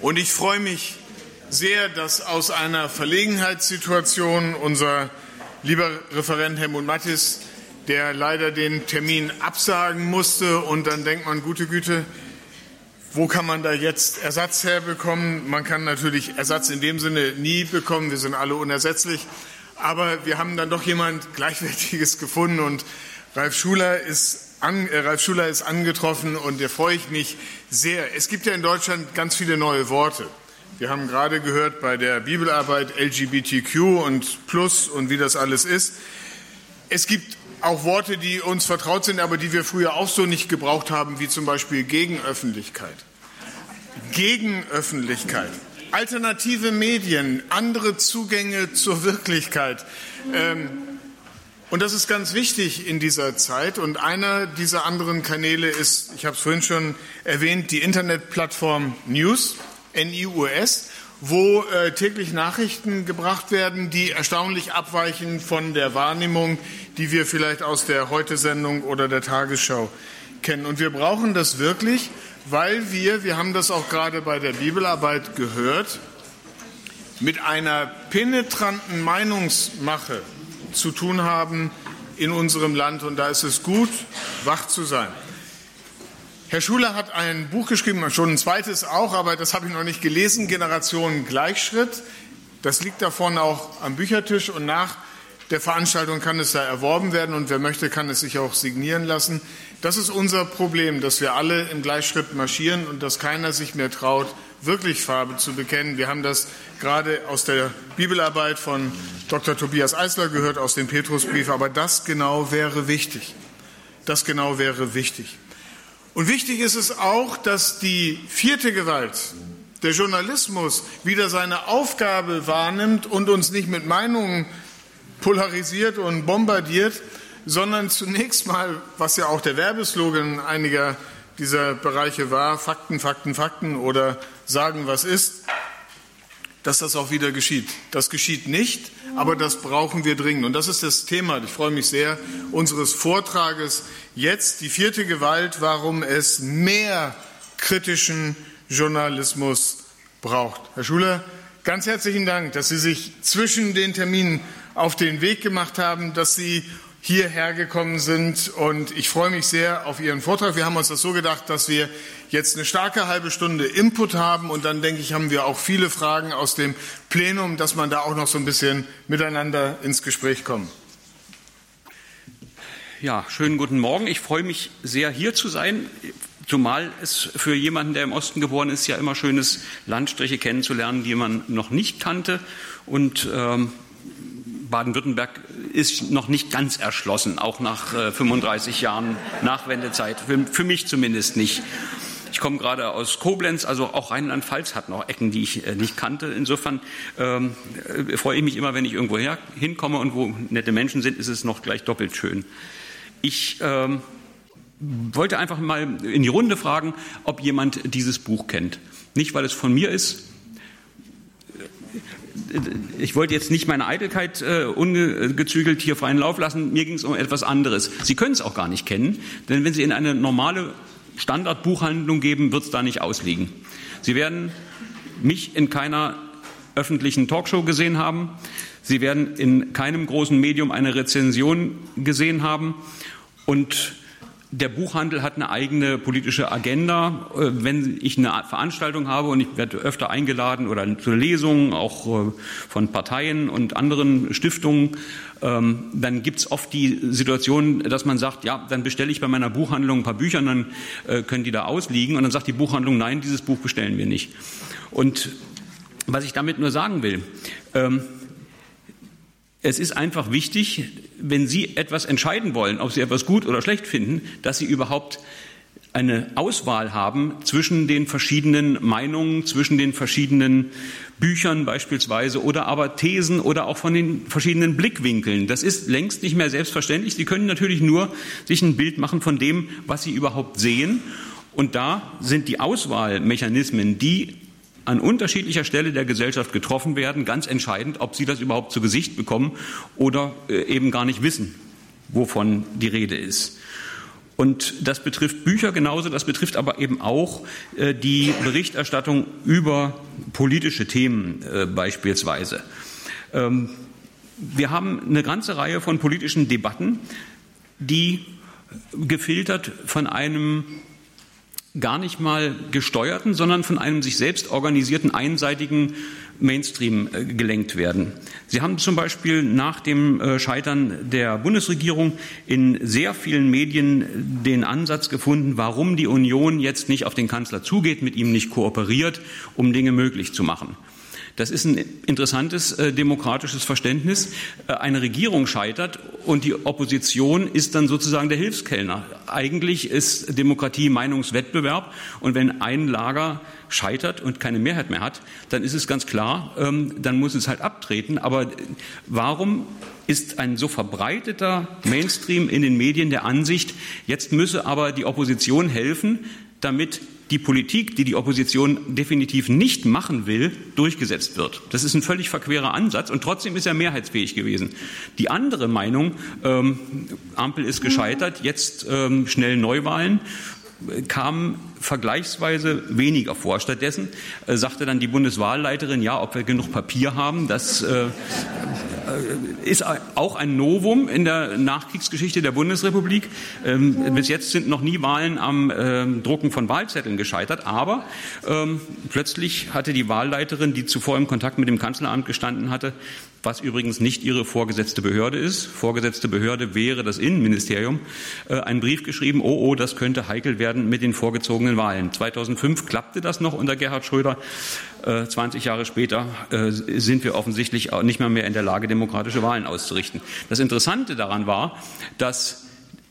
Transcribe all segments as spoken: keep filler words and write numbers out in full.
Und ich freue mich sehr, dass aus einer Verlegenheitssituation unser lieber Referent Helmut Mattis, der leider den Termin absagen musste, und dann denkt man, gute Güte, wo kann man da jetzt Ersatz herbekommen? Man kann natürlich Ersatz in dem Sinne nie bekommen, wir sind alle unersetzlich, aber wir haben dann doch jemand Gleichwertiges gefunden, und Ralf Schuler ist, an, äh, Ralf Schuler ist angetroffen, und da freue ich mich sehr. Es gibt ja in Deutschland ganz viele neue Worte. Wir haben gerade gehört bei der Bibelarbeit L G B T Q und Plus und wie das alles ist. Es gibt auch Worte, die uns vertraut sind, aber die wir früher auch so nicht gebraucht haben, wie zum Beispiel Gegenöffentlichkeit. Gegenöffentlichkeit, alternative Medien, andere Zugänge zur Wirklichkeit. Ähm, und das ist ganz wichtig in dieser Zeit. Und einer dieser anderen Kanäle ist, ich habe es vorhin schon erwähnt, die Internetplattform News, N I U S, wo äh, täglich Nachrichten gebracht werden, die erstaunlich abweichen von der Wahrnehmung, die wir vielleicht aus der Heute-Sendung oder der Tagesschau kennen. Und wir brauchen das wirklich, weil wir, wir haben das auch gerade bei der Bibelarbeit gehört, mit einer penetranten Meinungsmache zu tun haben in unserem Land. Und da ist es gut, wach zu sein. Herr Schuler hat ein Buch geschrieben, schon ein zweites auch, aber das habe ich noch nicht gelesen, Generation Gleichschritt. Das liegt da vorne auch am Büchertisch, und nach der Veranstaltung kann es da erworben werden, und wer möchte, kann es sich auch signieren lassen. Das ist unser Problem, dass wir alle im Gleichschritt marschieren und dass keiner sich mehr traut, wirklich Farbe zu bekennen. Wir haben das gerade aus der Bibelarbeit von Doktor Tobias Eisler gehört, aus dem Petrusbrief, aber das genau wäre wichtig. Das genau wäre wichtig. Und wichtig ist es auch, dass die vierte Gewalt, der Journalismus, wieder seine Aufgabe wahrnimmt und uns nicht mit Meinungen polarisiert und bombardiert, sondern zunächst mal, was ja auch der Werbeslogan einiger dieser Bereiche war, Fakten, Fakten, Fakten oder sagen, was ist, dass das auch wieder geschieht. Das geschieht nicht, aber das brauchen wir dringend. Und das ist das Thema, ich freue mich sehr, unseres Vortrages jetzt, die vierte Gewalt, warum es mehr kritischen Journalismus braucht. Herr Schuler, ganz herzlichen Dank, dass Sie sich zwischen den Terminen auf den Weg gemacht haben, dass Sie hierher gekommen sind, und ich freue mich sehr auf Ihren Vortrag. Wir haben uns das so gedacht, dass wir jetzt eine starke halbe Stunde Input haben, und dann, denke ich, haben wir auch viele Fragen aus dem Plenum, dass man da auch noch so ein bisschen miteinander ins Gespräch kommt. Ja, schönen guten Morgen. Ich freue mich sehr, hier zu sein, zumal es für jemanden, der im Osten geboren ist, ja immer schön ist, Landstriche kennenzulernen, die man noch nicht kannte, und ähm, Baden-Württemberg ist noch nicht ganz erschlossen, auch nach äh, fünfunddreißig Jahren Nachwendezeit, für, für mich zumindest nicht. Ich komme gerade aus Koblenz, also auch Rheinland-Pfalz hat noch Ecken, die ich äh, nicht kannte. Insofern ähm, äh, freue ich mich immer, wenn ich irgendwo her, hinkomme und wo nette Menschen sind, ist es noch gleich doppelt schön. Ich ähm, wollte einfach mal in die Runde fragen, ob jemand dieses Buch kennt. Nicht, weil es von mir ist. Ich wollte jetzt nicht meine Eitelkeit äh, ungezügelt hier freien Lauf lassen. Mir ging es um etwas anderes. Sie können es auch gar nicht kennen, denn wenn Sie in eine normale Standardbuchhandlung geben, wird es da nicht ausliegen. Sie werden mich in keiner öffentlichen Talkshow gesehen haben. Sie werden in keinem großen Medium eine Rezension gesehen haben. Und der Buchhandel hat eine eigene politische Agenda. Wenn ich eine Veranstaltung habe, und ich werde öfter eingeladen oder zu Lesungen, auch von Parteien und anderen Stiftungen, dann gibt es oft die Situation, dass man sagt, ja, dann bestelle ich bei meiner Buchhandlung ein paar Bücher, und dann können die da ausliegen. Und dann sagt die Buchhandlung, nein, dieses Buch bestellen wir nicht. Und was ich damit nur sagen will, es ist einfach wichtig, wenn Sie etwas entscheiden wollen, ob Sie etwas gut oder schlecht finden, dass Sie überhaupt eine Auswahl haben zwischen den verschiedenen Meinungen, zwischen den verschiedenen Büchern beispielsweise oder aber Thesen oder auch von den verschiedenen Blickwinkeln. Das ist längst nicht mehr selbstverständlich. Sie können natürlich nur sich ein Bild machen von dem, was Sie überhaupt sehen. Und da sind die Auswahlmechanismen, die an unterschiedlicher Stelle der Gesellschaft getroffen werden, ganz entscheidend, ob Sie das überhaupt zu Gesicht bekommen oder eben gar nicht wissen, wovon die Rede ist. Und das betrifft Bücher genauso, das betrifft aber eben auch äh, die Berichterstattung über politische Themen äh, beispielsweise. Ähm, wir haben eine ganze Reihe von politischen Debatten, die gefiltert von einem gar nicht mal gesteuerten, sondern von einem sich selbst organisierten, einseitigen Mainstream äh, gelenkt werden. Sie haben zum Beispiel nach dem äh, Scheitern der Bundesregierung in sehr vielen Medien den Ansatz gefunden, warum die Union jetzt nicht auf den Kanzler zugeht, mit ihm nicht kooperiert, um Dinge möglich zu machen. Das ist ein interessantes äh, demokratisches Verständnis. Äh, eine Regierung scheitert und die Opposition ist dann sozusagen der Hilfskellner. Eigentlich ist Demokratie Meinungswettbewerb und wenn ein Lager scheitert und keine Mehrheit mehr hat, dann ist es ganz klar, ähm, dann muss es halt abtreten. Aber warum ist ein so verbreiteter Mainstream in den Medien der Ansicht, jetzt müsse aber die Opposition helfen, damit die Politik, die die Opposition definitiv nicht machen will, durchgesetzt wird? Das ist ein völlig verquerer Ansatz und trotzdem ist er mehrheitsfähig gewesen. Die andere Meinung, ähm, Ampel ist gescheitert, jetzt ähm, schnell Neuwahlen, kam vergleichsweise weniger vor. Stattdessen äh, sagte dann die Bundeswahlleiterin, ja, ob wir genug Papier haben, das äh, ist auch ein Novum in der Nachkriegsgeschichte der Bundesrepublik. Ähm, bis jetzt sind noch nie Wahlen am ähm, Drucken von Wahlzetteln gescheitert, aber ähm, plötzlich hatte die Wahlleiterin, die zuvor im Kontakt mit dem Kanzleramt gestanden hatte, was übrigens nicht ihre vorgesetzte Behörde ist, vorgesetzte Behörde wäre das Innenministerium, äh, einen Brief geschrieben, oh, oh, das könnte heikel werden mit den vorgezogenen Wahlen. zweitausendfünf klappte das noch unter Gerhard Schröder. Äh, zwanzig Jahre später äh, sind wir offensichtlich auch nicht mehr, mehr in der Lage, demokratische Wahlen auszurichten. Das Interessante daran war, dass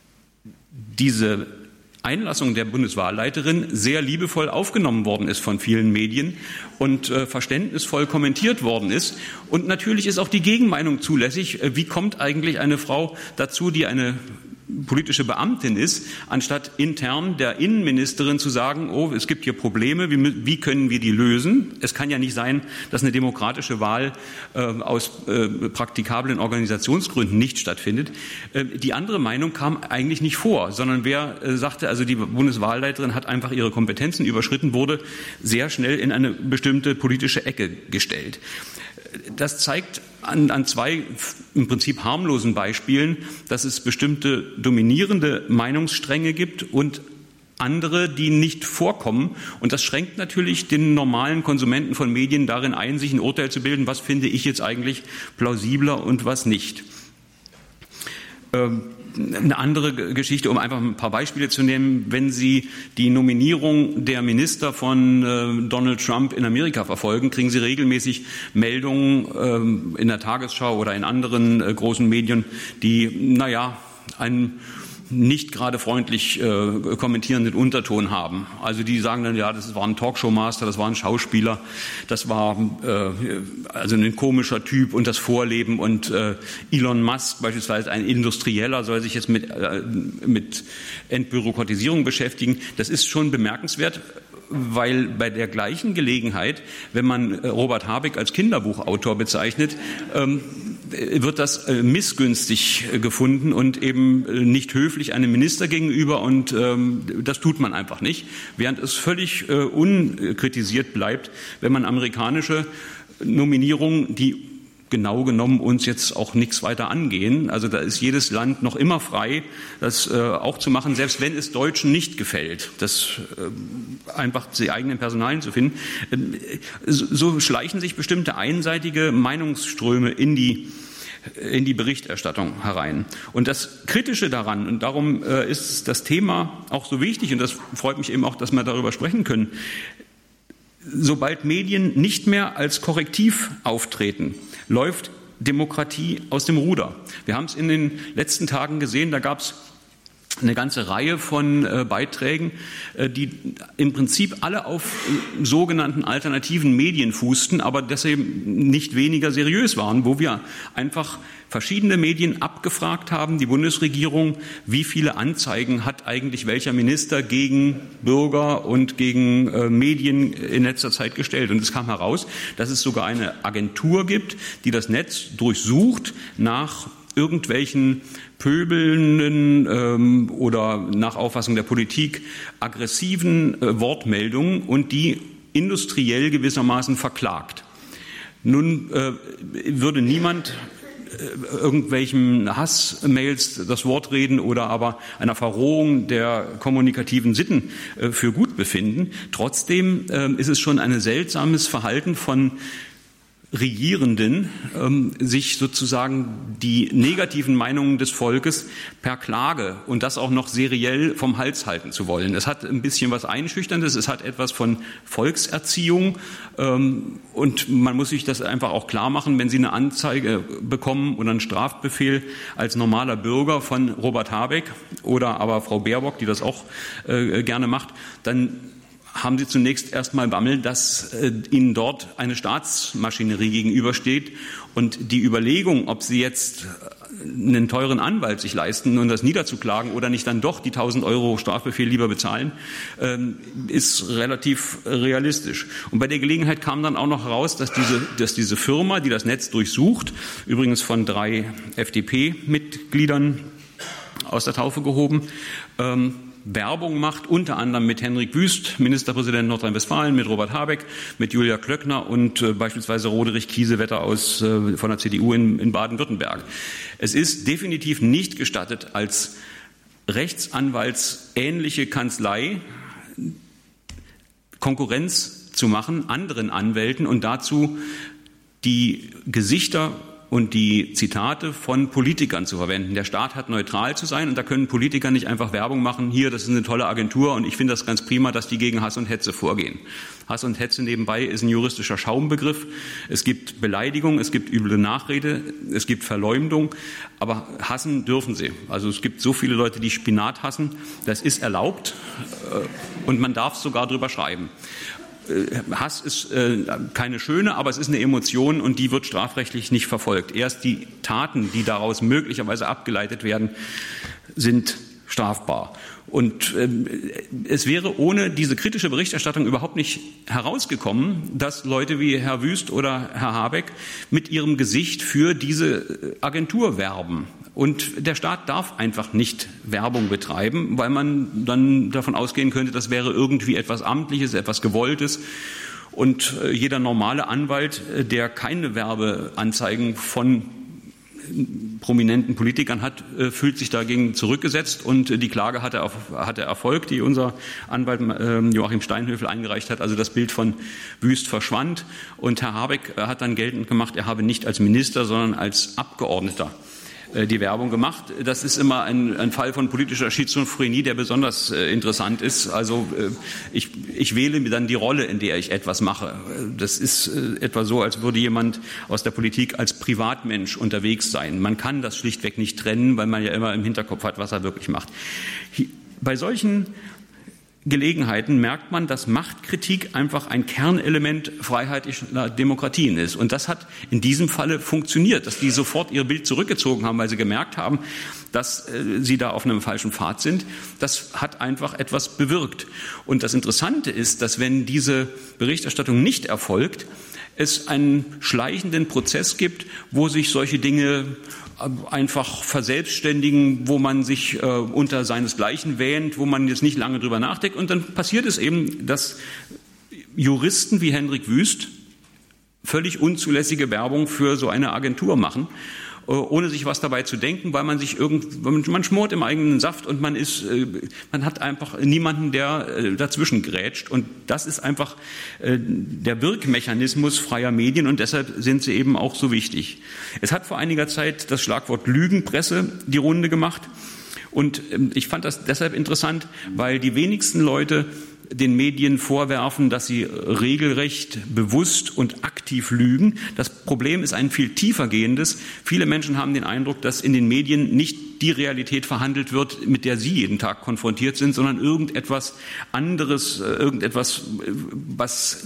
diese Einlassung der Bundeswahlleiterin sehr liebevoll aufgenommen worden ist von vielen Medien und äh, verständnisvoll kommentiert worden ist. Und natürlich ist auch die Gegenmeinung zulässig. Äh, wie kommt eigentlich eine Frau dazu, die eine politische Beamtin ist, anstatt intern der Innenministerin zu sagen, oh, es gibt hier Probleme, wie, wie können wir die lösen? Es kann ja nicht sein, dass eine demokratische Wahl äh, aus äh, praktikablen Organisationsgründen nicht stattfindet. Äh, die andere Meinung kam eigentlich nicht vor, sondern wer äh, sagte, also die Bundeswahlleiterin hat einfach ihre Kompetenzen überschritten, wurde sehr schnell in eine bestimmte politische Ecke gestellt. Das zeigt an, an zwei im Prinzip harmlosen Beispielen, dass es bestimmte dominierende Meinungsstränge gibt und andere, die nicht vorkommen. Und das schränkt natürlich den normalen Konsumenten von Medien darin ein, sich ein Urteil zu bilden, was finde ich jetzt eigentlich plausibler und was nicht. Ähm, Eine andere Geschichte, um einfach ein paar Beispiele zu nehmen, wenn Sie die Nominierung der Minister von äh, Donald Trump in Amerika verfolgen, kriegen Sie regelmäßig Meldungen ähm, in der Tagesschau oder in anderen äh, großen Medien, die, naja, einen nicht gerade freundlich äh, kommentierenden Unterton haben. Also die sagen dann, ja, das war ein Talkshow-Master, das war ein Schauspieler, das war äh, also ein komischer Typ und das Vorleben und äh, Elon Musk beispielsweise, ein Industrieller, soll sich jetzt mit, äh, mit Entbürokratisierung beschäftigen. Das ist schon bemerkenswert, weil bei der gleichen Gelegenheit, wenn man Robert Habeck als Kinderbuchautor bezeichnet, ähm, wird das äh, missgünstig äh, gefunden und eben äh, nicht höflich einem Minister gegenüber und ähm, das tut man einfach nicht, während es völlig äh, unkritisiert bleibt, wenn man amerikanische Nominierungen, die genau genommen uns jetzt auch nichts weiter angehen. Also da ist jedes Land noch immer frei, das äh, auch zu machen, selbst wenn es Deutschen nicht gefällt, das äh, einfach die eigenen Personalien zu finden. Äh, so, so schleichen sich bestimmte einseitige Meinungsströme in die in die Berichterstattung herein. Und das Kritische daran, und darum äh, ist das Thema auch so wichtig, und das freut mich eben auch, dass wir darüber sprechen können, sobald Medien nicht mehr als Korrektiv auftreten, läuft Demokratie aus dem Ruder. Wir haben es in den letzten Tagen gesehen, da gab es eine ganze Reihe von äh, Beiträgen, äh, die im Prinzip alle auf äh, sogenannten alternativen Medien fußten, aber deshalb nicht weniger seriös waren, wo wir einfach verschiedene Medien abgefragt haben, die Bundesregierung, wie viele Anzeigen hat eigentlich welcher Minister gegen Bürger und gegen äh, Medien in letzter Zeit gestellt. Und es kam heraus, dass es sogar eine Agentur gibt, die das Netz durchsucht nach irgendwelchen pöbelnden ähm, oder nach Auffassung der Politik aggressiven äh, Wortmeldungen und die industriell gewissermaßen verklagt. Nun äh, würde niemand äh, irgendwelchen Hassmails das Wort reden oder aber einer Verrohung der kommunikativen Sitten äh, für gut befinden. Trotzdem äh, ist es schon ein seltsames Verhalten von Regierenden, ähm, sich sozusagen die negativen Meinungen des Volkes per Klage und das auch noch seriell vom Hals halten zu wollen. Es hat ein bisschen was Einschüchterndes, es hat etwas von Volkserziehung ähm, und man muss sich das einfach auch klar machen, wenn Sie eine Anzeige bekommen oder einen Strafbefehl als normaler Bürger von Robert Habeck oder aber Frau Baerbock, die das auch äh, gerne macht, dann haben Sie zunächst erstmal Bammel, dass äh, Ihnen dort eine Staatsmaschinerie gegenübersteht und die Überlegung, ob Sie jetzt einen teuren Anwalt sich leisten, um das niederzuklagen oder nicht dann doch die tausend Euro Strafbefehl lieber bezahlen, ähm, ist relativ realistisch. Und bei der Gelegenheit kam dann auch noch heraus, dass diese, dass diese Firma, die das Netz durchsucht, übrigens von drei F D P-Mitgliedern aus der Taufe gehoben, ähm, Werbung macht, unter anderem mit Henrik Wüst, Ministerpräsident Nordrhein-Westfalen, mit Robert Habeck, mit Julia Klöckner und äh, beispielsweise Roderich Kiesewetter aus, äh, von der C D U in, in Baden-Württemberg. Es ist definitiv nicht gestattet, als rechtsanwaltsähnliche Kanzlei Konkurrenz zu machen, anderen Anwälten und dazu die Gesichter und die Zitate von Politikern zu verwenden. Der Staat hat neutral zu sein und da können Politiker nicht einfach Werbung machen, hier, das ist eine tolle Agentur und ich finde das ganz prima, dass die gegen Hass und Hetze vorgehen. Hass und Hetze nebenbei ist ein juristischer Schaumbegriff. Es gibt Beleidigung, es gibt üble Nachrede, es gibt Verleumdung, aber hassen dürfen sie. Also es gibt so viele Leute, die Spinat hassen, das ist erlaubt und man darf sogar drüber schreiben. Hass ist äh, keine schöne, aber es ist eine Emotion und die wird strafrechtlich nicht verfolgt. Erst die Taten, die daraus möglicherweise abgeleitet werden, sind strafbar. Und äh, es wäre ohne diese kritische Berichterstattung überhaupt nicht herausgekommen, dass Leute wie Herr Wüst oder Herr Habeck mit ihrem Gesicht für diese Agentur werben. Und der Staat darf einfach nicht Werbung betreiben, weil man dann davon ausgehen könnte, das wäre irgendwie etwas Amtliches, etwas Gewolltes. Und jeder normale Anwalt, der keine Werbeanzeigen von prominenten Politikern hat, fühlt sich dagegen zurückgesetzt und die Klage hatte, hatte Erfolg, die unser Anwalt Joachim Steinhöfel eingereicht hat. Also das Bild von Wüst verschwand und Herr Habeck hat dann geltend gemacht, er habe nicht als Minister, sondern als Abgeordneter die Werbung gemacht. Das ist immer ein, ein Fall von politischer Schizophrenie, der besonders äh, interessant ist. Also äh, ich, ich wähle mir dann die Rolle, in der ich etwas mache. Das ist äh, etwa so, als würde jemand aus der Politik als Privatmensch unterwegs sein. Man kann das schlichtweg nicht trennen, weil man ja immer im Hinterkopf hat, was er wirklich macht. Bei solchen Gelegenheiten merkt man, dass Machtkritik einfach ein Kernelement freiheitlicher Demokratien ist. Und das hat in diesem Falle funktioniert, dass die sofort ihr Bild zurückgezogen haben, weil sie gemerkt haben, dass äh, sie da auf einem falschen Pfad sind. Das hat einfach etwas bewirkt. Und das Interessante ist, dass wenn diese Berichterstattung nicht erfolgt, es einen schleichenden Prozess gibt, wo sich solche Dinge einfach verselbstständigen, wo man sich äh, unter seinesgleichen wähnt, wo man jetzt nicht lange drüber nachdenkt. Und dann passiert es eben, dass Juristen wie Henrik Wüst völlig unzulässige Werbung für so eine Agentur machen, äh, ohne sich was dabei zu denken, weil man sich irgend, man schmort im eigenen Saft und man ist, äh, man hat einfach niemanden, der äh, dazwischen grätscht. Und das ist einfach äh, der Wirkmechanismus freier Medien und deshalb sind sie eben auch so wichtig. Es hat vor einiger Zeit das Schlagwort Lügenpresse die Runde gemacht und äh, ich fand das deshalb interessant, weil die wenigsten Leute den Medien vorwerfen, dass sie regelrecht bewusst und aktiv lügen. Das Problem ist ein viel tiefer gehendes. Viele Menschen haben den Eindruck, dass in den Medien nicht die Realität verhandelt wird, mit der sie jeden Tag konfrontiert sind, sondern irgendetwas anderes, irgendetwas, was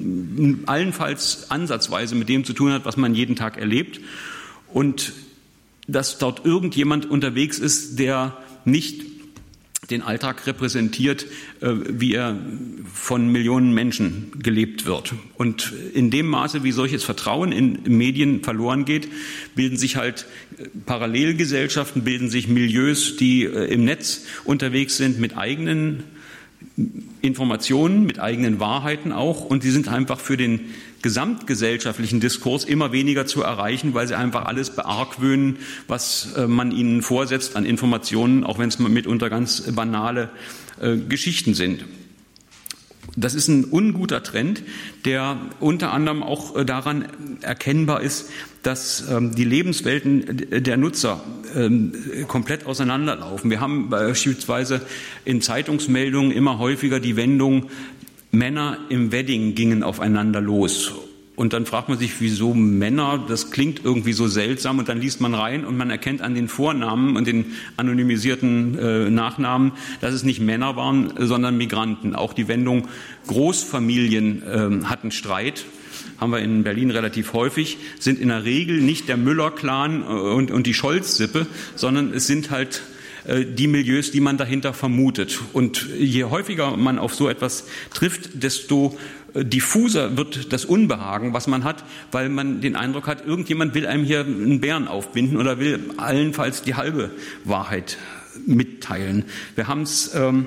allenfalls ansatzweise mit dem zu tun hat, was man jeden Tag erlebt. Und dass dort irgendjemand unterwegs ist, der nicht den Alltag repräsentiert, wie er von Millionen Menschen gelebt wird. Und in dem Maße, wie solches Vertrauen in Medien verloren geht, bilden sich halt Parallelgesellschaften, bilden sich Milieus, die im Netz unterwegs sind mit eigenen Informationen, mit eigenen Wahrheiten auch, und die sind einfach für den gesamtgesellschaftlichen Diskurs immer weniger zu erreichen, weil sie einfach alles beargwöhnen, was äh, man ihnen vorsetzt an Informationen, auch wenn es mitunter ganz banale äh, Geschichten sind. Das ist ein unguter Trend, der unter anderem auch äh, daran erkennbar ist, dass ähm, die Lebenswelten der Nutzer ähm, komplett auseinanderlaufen. Wir haben beispielsweise in Zeitungsmeldungen immer häufiger die Wendung, Männer im Wedding gingen aufeinander los. Und dann fragt man sich, wieso Männer? Das klingt irgendwie so seltsam. Und dann liest man rein und man erkennt an den Vornamen und den anonymisierten äh, Nachnamen, dass es nicht Männer waren, sondern Migranten. Auch die Wendung Großfamilien äh, hatten Streit. Haben wir in Berlin relativ häufig, sind in der Regel nicht der Müller-Clan und, und die Scholz-Sippe, sondern es sind halt die Milieus, die man dahinter vermutet. Und je häufiger man auf so etwas trifft, desto diffuser wird das Unbehagen, was man hat, weil man den Eindruck hat, irgendjemand will einem hier einen Bären aufbinden oder will allenfalls die halbe Wahrheit mitteilen. Wir haben es ähm,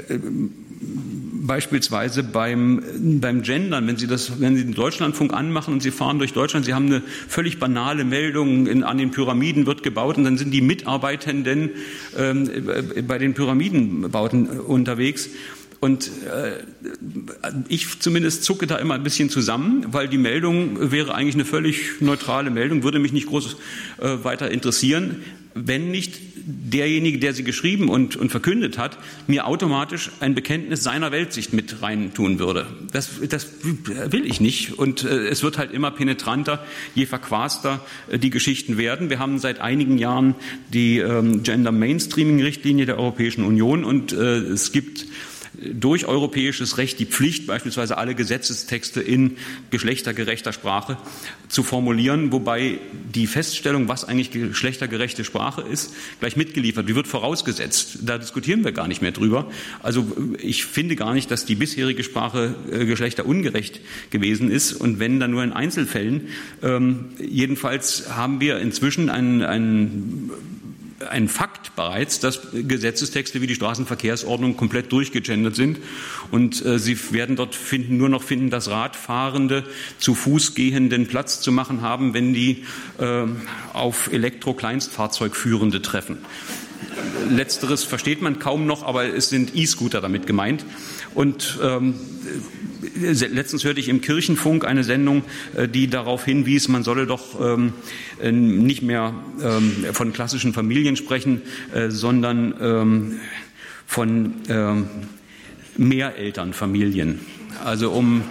beispielsweise beim, beim Gendern, wenn Sie das, wenn Sie den Deutschlandfunk anmachen und Sie fahren durch Deutschland, Sie haben eine völlig banale Meldung, in, an den Pyramiden wird gebaut, und dann sind die Mitarbeitenden ähm, bei den Pyramidenbauten unterwegs. Und äh, ich zumindest zucke da immer ein bisschen zusammen, weil die Meldung wäre eigentlich eine völlig neutrale Meldung, würde mich nicht groß äh, weiter interessieren, wenn nicht derjenige, der sie geschrieben und, und verkündet hat, mir automatisch ein Bekenntnis seiner Weltsicht mit reintun würde. Das, das will ich nicht. Und äh, es wird halt immer penetranter, je verquaster äh, die Geschichten werden. Wir haben seit einigen Jahren die ähm, Gender-Mainstreaming-Richtlinie der Europäischen Union, und äh, es gibt durch europäisches Recht die Pflicht, beispielsweise alle Gesetzestexte in geschlechtergerechter Sprache zu formulieren, wobei die Feststellung, was eigentlich geschlechtergerechte Sprache ist, gleich mitgeliefert. Die wird vorausgesetzt. Da diskutieren wir gar nicht mehr drüber. Also ich finde gar nicht, dass die bisherige Sprache äh, geschlechterungerecht gewesen ist, und wenn, dann nur in Einzelfällen. Ähm, jedenfalls haben wir inzwischen einen, einen ein Fakt bereits, dass Gesetzestexte wie die Straßenverkehrsordnung komplett durchgegendert sind, und äh, Sie werden dort finden, nur noch finden, dass Radfahrende zu Fuß gehenden Platz zu machen haben, wenn die äh, auf Elektro-Kleinstfahrzeugführende treffen. Letzteres versteht man kaum noch, aber es sind E-Scooter damit gemeint. Und ähm, letztens hörte ich im Kirchenfunk eine Sendung, die darauf hinwies, man solle doch ähm, nicht mehr ähm, von klassischen Familien sprechen, äh, sondern ähm, von ähm, Mehrelternfamilien. Also um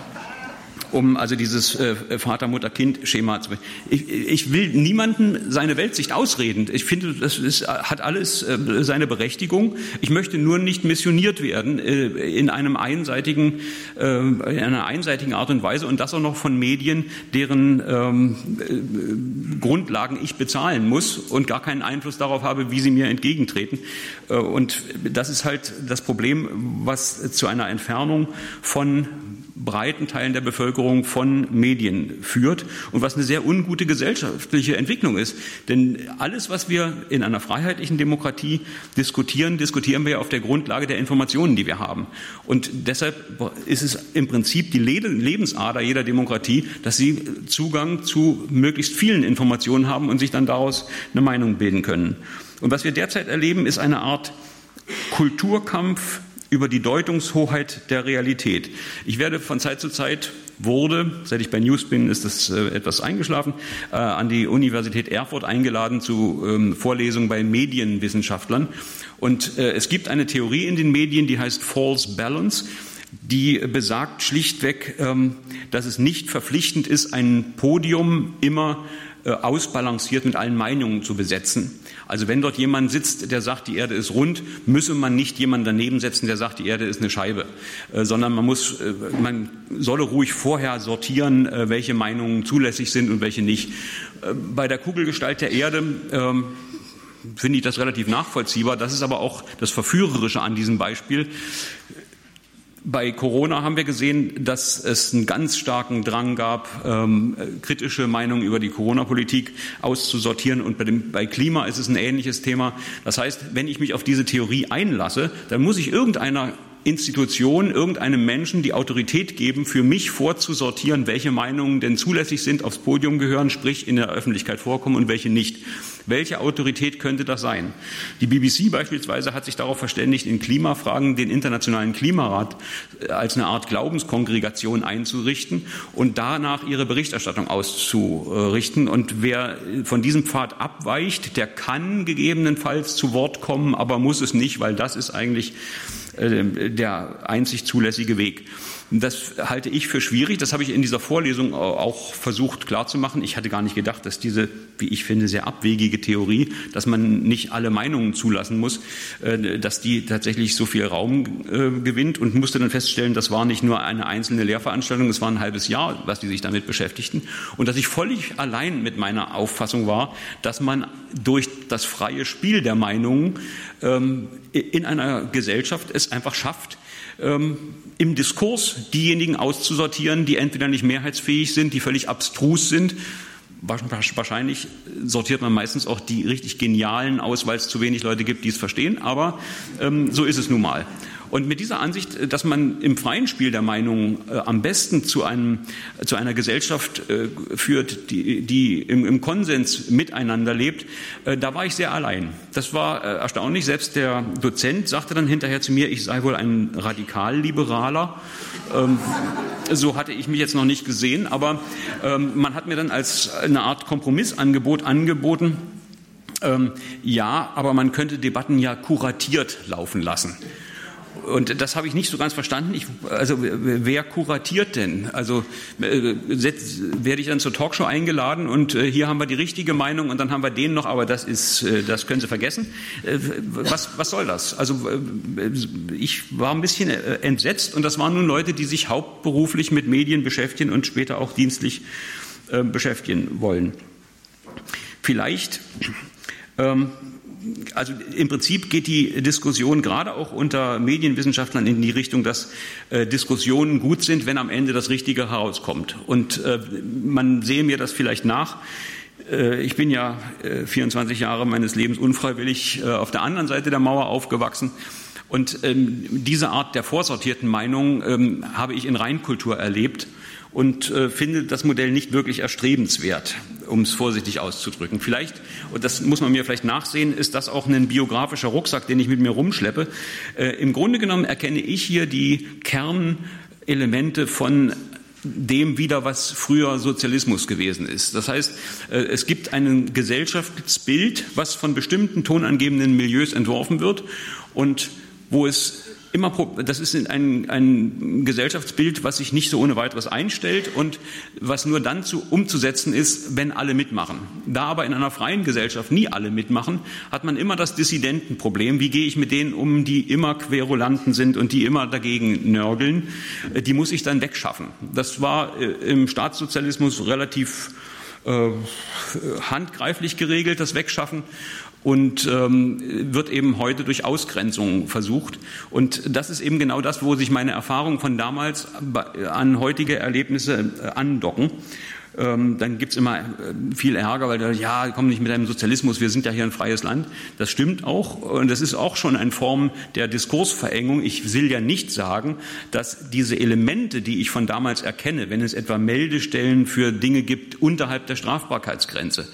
um also dieses äh, Vater-Mutter-Kind-Schema zu... Ich, ich will niemanden seine Weltsicht ausreden. Ich finde, das ist, hat alles äh, seine Berechtigung. Ich möchte nur nicht missioniert werden äh, in einem einseitigen, äh, in einer einseitigen Art und Weise, und das auch noch von Medien, deren ähm, äh, Grundlagen ich bezahlen muss und gar keinen Einfluss darauf habe, wie sie mir entgegentreten. Äh, und das ist halt das Problem, was zu einer Entfernung von breiten Teilen der Bevölkerung von Medien führt und was eine sehr ungute gesellschaftliche Entwicklung ist. Denn alles, was wir in einer freiheitlichen Demokratie diskutieren, diskutieren wir ja auf der Grundlage der Informationen, die wir haben. Und deshalb ist es im Prinzip die Lebensader jeder Demokratie, dass sie Zugang zu möglichst vielen Informationen haben und sich dann daraus eine Meinung bilden können. Und was wir derzeit erleben, ist eine Art Kulturkampf über die Deutungshoheit der Realität. Ich werde von Zeit zu Zeit, wurde, seit ich bei News bin, ist das äh, etwas eingeschlafen, äh, an die Universität Erfurt eingeladen zu ähm, Vorlesungen bei Medienwissenschaftlern. Und äh, es gibt eine Theorie in den Medien, die heißt False Balance, die besagt schlichtweg, ähm, dass es nicht verpflichtend ist, ein Podium immer äh, ausbalanciert mit allen Meinungen zu besetzen. Also wenn dort jemand sitzt, der sagt, die Erde ist rund, müsse man nicht jemanden daneben setzen, der sagt, die Erde ist eine Scheibe, äh, sondern man muss, äh, man solle ruhig vorher sortieren, äh, welche Meinungen zulässig sind und welche nicht. Äh, bei der Kugelgestalt der Erde äh, finde ich das relativ nachvollziehbar. Das ist aber auch das Verführerische an diesem Beispiel. Bei Corona haben wir gesehen, dass es einen ganz starken Drang gab, ähm, kritische Meinungen über die Corona-Politik auszusortieren. Und bei, dem, bei Klima ist es ein ähnliches Thema. Das heißt, wenn ich mich auf diese Theorie einlasse, dann muss ich irgendeiner Institution, irgendeinem Menschen die Autorität geben, für mich vorzusortieren, welche Meinungen denn zulässig sind, aufs Podium gehören, sprich in der Öffentlichkeit vorkommen und welche nicht. Welche Autorität könnte das sein? Die B B C beispielsweise hat sich darauf verständigt, in Klimafragen den Internationalen Klimarat als eine Art Glaubenskongregation einzurichten und danach ihre Berichterstattung auszurichten. Und wer von diesem Pfad abweicht, der kann gegebenenfalls zu Wort kommen, aber muss es nicht, weil das ist eigentlich der einzig zulässige Weg. Das halte ich für schwierig. Das habe ich in dieser Vorlesung auch versucht klarzumachen. Ich hatte gar nicht gedacht, dass diese, wie ich finde, sehr abwegige Theorie, dass man nicht alle Meinungen zulassen muss, dass die tatsächlich so viel Raum gewinnt, und musste dann feststellen, das war nicht nur eine einzelne Lehrveranstaltung, es war ein halbes Jahr, was die sich damit beschäftigten, und dass ich völlig allein mit meiner Auffassung war, dass man durch das freie Spiel der Meinungen in einer Gesellschaft es einfach schafft, Ähm, im Diskurs diejenigen auszusortieren, die entweder nicht mehrheitsfähig sind, die völlig abstrus sind. Wahrscheinlich sortiert man meistens auch die richtig Genialen aus, weil es zu wenig Leute gibt, die es verstehen. Aber ähm, so ist es nun mal. Und mit dieser Ansicht, dass man im freien Spiel der Meinungen äh, am besten zu, einem, zu einer Gesellschaft äh, führt, die, die im, im Konsens miteinander lebt, äh, da war ich sehr allein. Das war äh, erstaunlich. Selbst der Dozent sagte dann hinterher zu mir, ich sei wohl ein Radikalliberaler. Ähm, so hatte ich mich jetzt noch nicht gesehen, aber ähm, man hat mir dann als eine Art Kompromissangebot angeboten, ähm, ja, aber man könnte Debatten ja kuratiert laufen lassen. Und das habe ich nicht so ganz verstanden. Ich, also wer kuratiert denn? Also äh, setz, werde ich dann zur Talkshow eingeladen und äh, hier haben wir die richtige Meinung und dann haben wir den noch, aber das ist, äh, das können Sie vergessen. Äh, was, was soll das? Also äh, ich war ein bisschen äh, entsetzt, und das waren nun Leute, die sich hauptberuflich mit Medien beschäftigen und später auch dienstlich äh, beschäftigen wollen. Vielleicht ähm, Also im Prinzip geht die Diskussion gerade auch unter Medienwissenschaftlern in die Richtung, dass äh, Diskussionen gut sind, wenn am Ende das Richtige herauskommt. Und äh, man sehe mir das vielleicht nach. Äh, ich bin ja äh, vierundzwanzig Jahre meines Lebens unfreiwillig äh, auf der anderen Seite der Mauer aufgewachsen. Und ähm, diese Art der vorsortierten Meinung ähm, habe ich in Reinkultur erlebt. Und äh, finde das Modell nicht wirklich erstrebenswert, um es vorsichtig auszudrücken. Vielleicht, und das muss man mir vielleicht nachsehen, ist das auch ein biografischer Rucksack, den ich mit mir rumschleppe. Äh, Im Grunde genommen erkenne ich hier die Kernelemente von dem wieder, was früher Sozialismus gewesen ist. Das heißt, äh, es gibt ein Gesellschaftsbild, was von bestimmten tonangebenden Milieus entworfen wird und wo es immer, das ist ein, ein Gesellschaftsbild, was sich nicht so ohne weiteres einstellt und was nur dann zu, umzusetzen ist, wenn alle mitmachen. Da aber in einer freien Gesellschaft nie alle mitmachen, hat man immer das Dissidentenproblem. Wie gehe ich mit denen um, die immer Querulanten sind und die immer dagegen nörgeln? Die muss ich dann wegschaffen. Das war im Staatssozialismus relativ äh, handgreiflich geregelt, das Wegschaffen. Und ähm, wird eben heute durch Ausgrenzung versucht. Und das ist eben genau das, wo sich meine Erfahrungen von damals an heutige Erlebnisse äh, andocken. Ähm, dann gibt's immer äh, viel Ärger, weil da, ja, komm nicht mit einem Sozialismus, wir sind ja hier ein freies Land. Das stimmt auch, und das ist auch schon eine Form der Diskursverengung. Ich will ja nicht sagen, dass diese Elemente, die ich von damals erkenne, wenn es etwa Meldestellen für Dinge gibt unterhalb der Strafbarkeitsgrenze,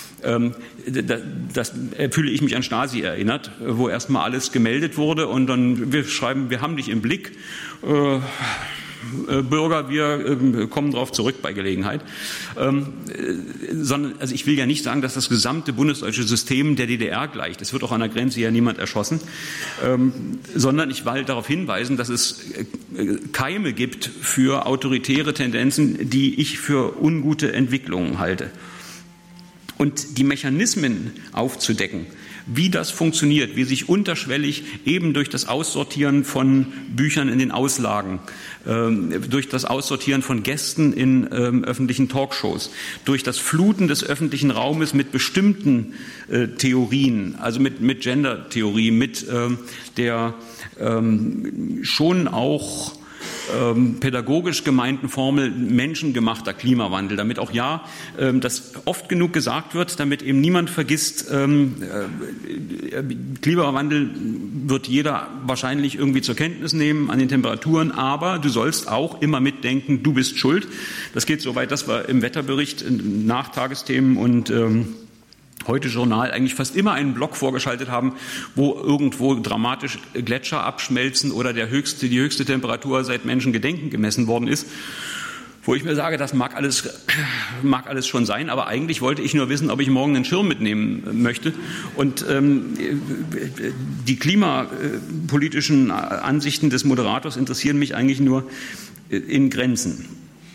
das fühle ich mich an Stasi erinnert, wo erstmal alles gemeldet wurde und dann wir schreiben, wir haben dich im Blick, äh, Bürger, wir äh, kommen darauf zurück bei Gelegenheit. Ähm, äh, sondern, also ich will ja nicht sagen, dass das gesamte bundesdeutsche System der D D R gleicht. Es wird auch an der Grenze ja niemand erschossen, ähm, sondern ich will darauf hinweisen, dass es äh, Keime gibt für autoritäre Tendenzen, die ich für ungute Entwicklungen halte. Und die Mechanismen aufzudecken, wie das funktioniert, wie sich unterschwellig eben durch das Aussortieren von Büchern in den Auslagen, ähm, durch das Aussortieren von Gästen in ähm, öffentlichen Talkshows, durch das Fluten des öffentlichen Raumes mit bestimmten äh, Theorien, also mit, mit Gender-Theorie, mit ähm, der ähm, schon auch Ähm, pädagogisch gemeinten Formel menschengemachter Klimawandel, damit auch ja ähm, das oft genug gesagt wird, damit eben niemand vergisst, ähm, äh, Klimawandel wird jeder wahrscheinlich irgendwie zur Kenntnis nehmen an den Temperaturen, aber du sollst auch immer mitdenken, du bist schuld. Das geht so weit, dass wir im Wetterbericht nach Tagesthemen und ähm, Heute Journal eigentlich fast immer einen Block vorgeschaltet haben, wo irgendwo dramatisch Gletscher abschmelzen oder der höchste, die höchste Temperatur seit Menschengedenken gemessen worden ist. Wo ich mir sage, das mag alles, mag alles schon sein, aber eigentlich wollte ich nur wissen, ob ich morgen einen Schirm mitnehmen möchte. Und ähm, die klimapolitischen Ansichten des Moderators interessieren mich eigentlich nur in Grenzen.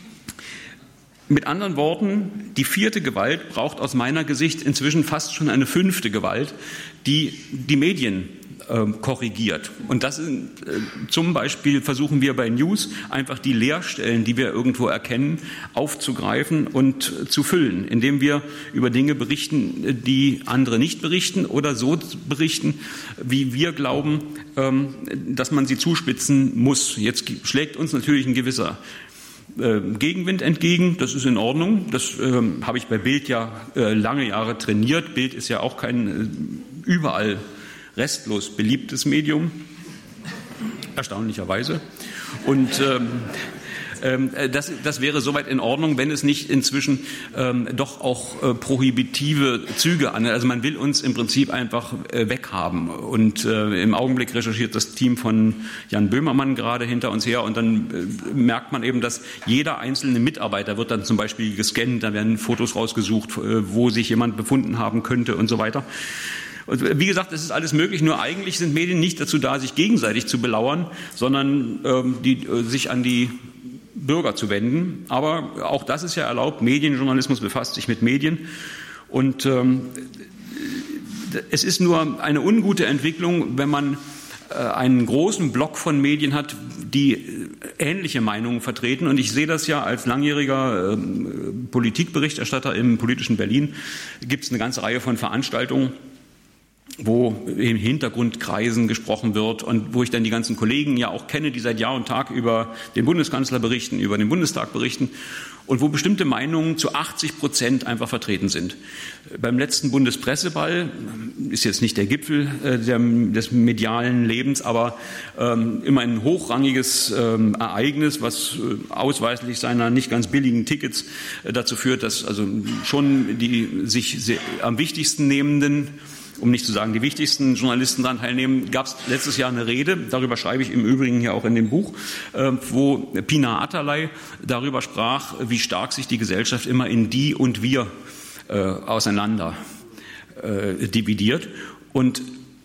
Mit anderen Worten, die vierte Gewalt braucht aus meiner Sicht inzwischen fast schon eine fünfte Gewalt, die die Medien äh, korrigiert. Und das ist, äh, zum Beispiel versuchen wir bei News einfach die Leerstellen, die wir irgendwo erkennen, aufzugreifen und äh, zu füllen, indem wir über Dinge berichten, die andere nicht berichten oder so berichten, wie wir glauben, ähm, dass man sie zuspitzen muss. Jetzt schlägt uns natürlich ein gewisser Gegenwind entgegen, das ist in Ordnung. Das äh, habe ich bei Bild ja äh, lange Jahre trainiert. Bild ist ja auch kein äh, überall restlos beliebtes Medium, erstaunlicherweise. Und ähm, ähm, das, das wäre soweit in Ordnung, wenn es nicht inzwischen ähm, doch auch äh, prohibitive Züge an. Also man will uns im Prinzip einfach äh, weghaben. Und äh, im Augenblick recherchiert das Team von Jan Böhmermann gerade hinter uns her und dann äh, merkt man eben, dass jeder einzelne Mitarbeiter wird dann zum Beispiel gescannt, da werden Fotos rausgesucht, äh, wo sich jemand befunden haben könnte und so weiter. Und wie gesagt, es ist alles möglich, nur eigentlich sind Medien nicht dazu da, sich gegenseitig zu belauern, sondern ähm, die, äh, sich an die Bürger zu wenden. Aber auch das ist ja erlaubt. Medienjournalismus befasst sich mit Medien. Und ähm, es ist nur eine ungute Entwicklung, wenn man äh, einen großen Block von Medien hat, die ähnliche Meinungen vertreten. Und ich sehe das ja als langjähriger äh, Politikberichterstatter im politischen Berlin. Gibt es eine ganze Reihe von Veranstaltungen, wo in Hintergrundkreisen gesprochen wird und wo ich dann die ganzen Kollegen ja auch kenne, die seit Jahr und Tag über den Bundeskanzler berichten, über den Bundestag berichten und wo bestimmte Meinungen zu achtzig Prozent einfach vertreten sind. Beim letzten Bundespresseball ist jetzt nicht der Gipfel äh, der, des medialen Lebens, aber ähm, immer ein hochrangiges ähm, Ereignis, was äh, ausweislich seiner nicht ganz billigen Tickets äh, dazu führt, dass also schon die sich sehr, am wichtigsten nehmenden, um nicht zu sagen die wichtigsten Journalisten daran teilnehmen, gab es letztes Jahr eine Rede, darüber schreibe ich im Übrigen ja auch in dem Buch, wo Pina Atalay darüber sprach, wie stark sich die Gesellschaft immer in die und wir äh, auseinander äh, dividiert. Und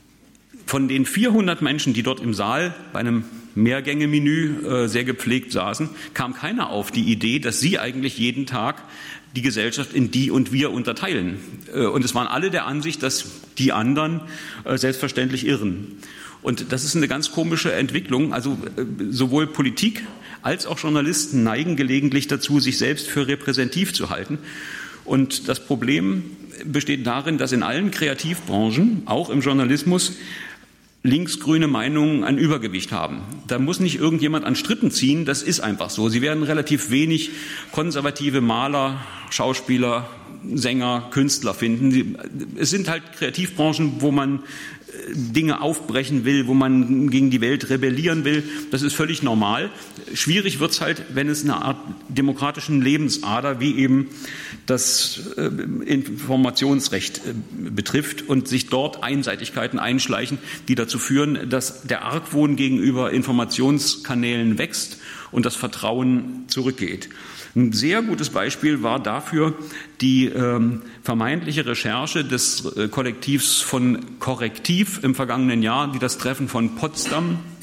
von den vierhundert Menschen, die dort im Saal bei einem Mehrgänge-Menü äh, sehr gepflegt saßen, kam keiner auf die Idee, dass sie eigentlich jeden Tag die Gesellschaft in die und wir unterteilen. Und es waren alle der Ansicht, dass die anderen selbstverständlich irren. Und das ist eine ganz komische Entwicklung. Also sowohl Politik als auch Journalisten neigen gelegentlich dazu, sich selbst für repräsentativ zu halten. Und das Problem besteht darin, dass in allen Kreativbranchen, auch im Journalismus, linksgrüne Meinungen ein Übergewicht haben. Da muss nicht irgendjemand an Strippen ziehen, das ist einfach so. Sie werden relativ wenig konservative Maler, Schauspieler, Sänger, Künstler finden. Es sind halt Kreativbranchen, wo man Dinge aufbrechen will, wo man gegen die Welt rebellieren will. Das ist völlig normal. Schwierig wird es halt, wenn es eine Art demokratischen Lebensader wie eben das äh, Informationsrecht äh, betrifft und sich dort Einseitigkeiten einschleichen, die dazu führen, dass der Argwohn gegenüber Informationskanälen wächst und das Vertrauen zurückgeht. Ein sehr gutes Beispiel war dafür die ähm, vermeintliche Recherche des äh, Kollektivs von Korrektiv im vergangenen Jahr, die das Treffen von Potsdam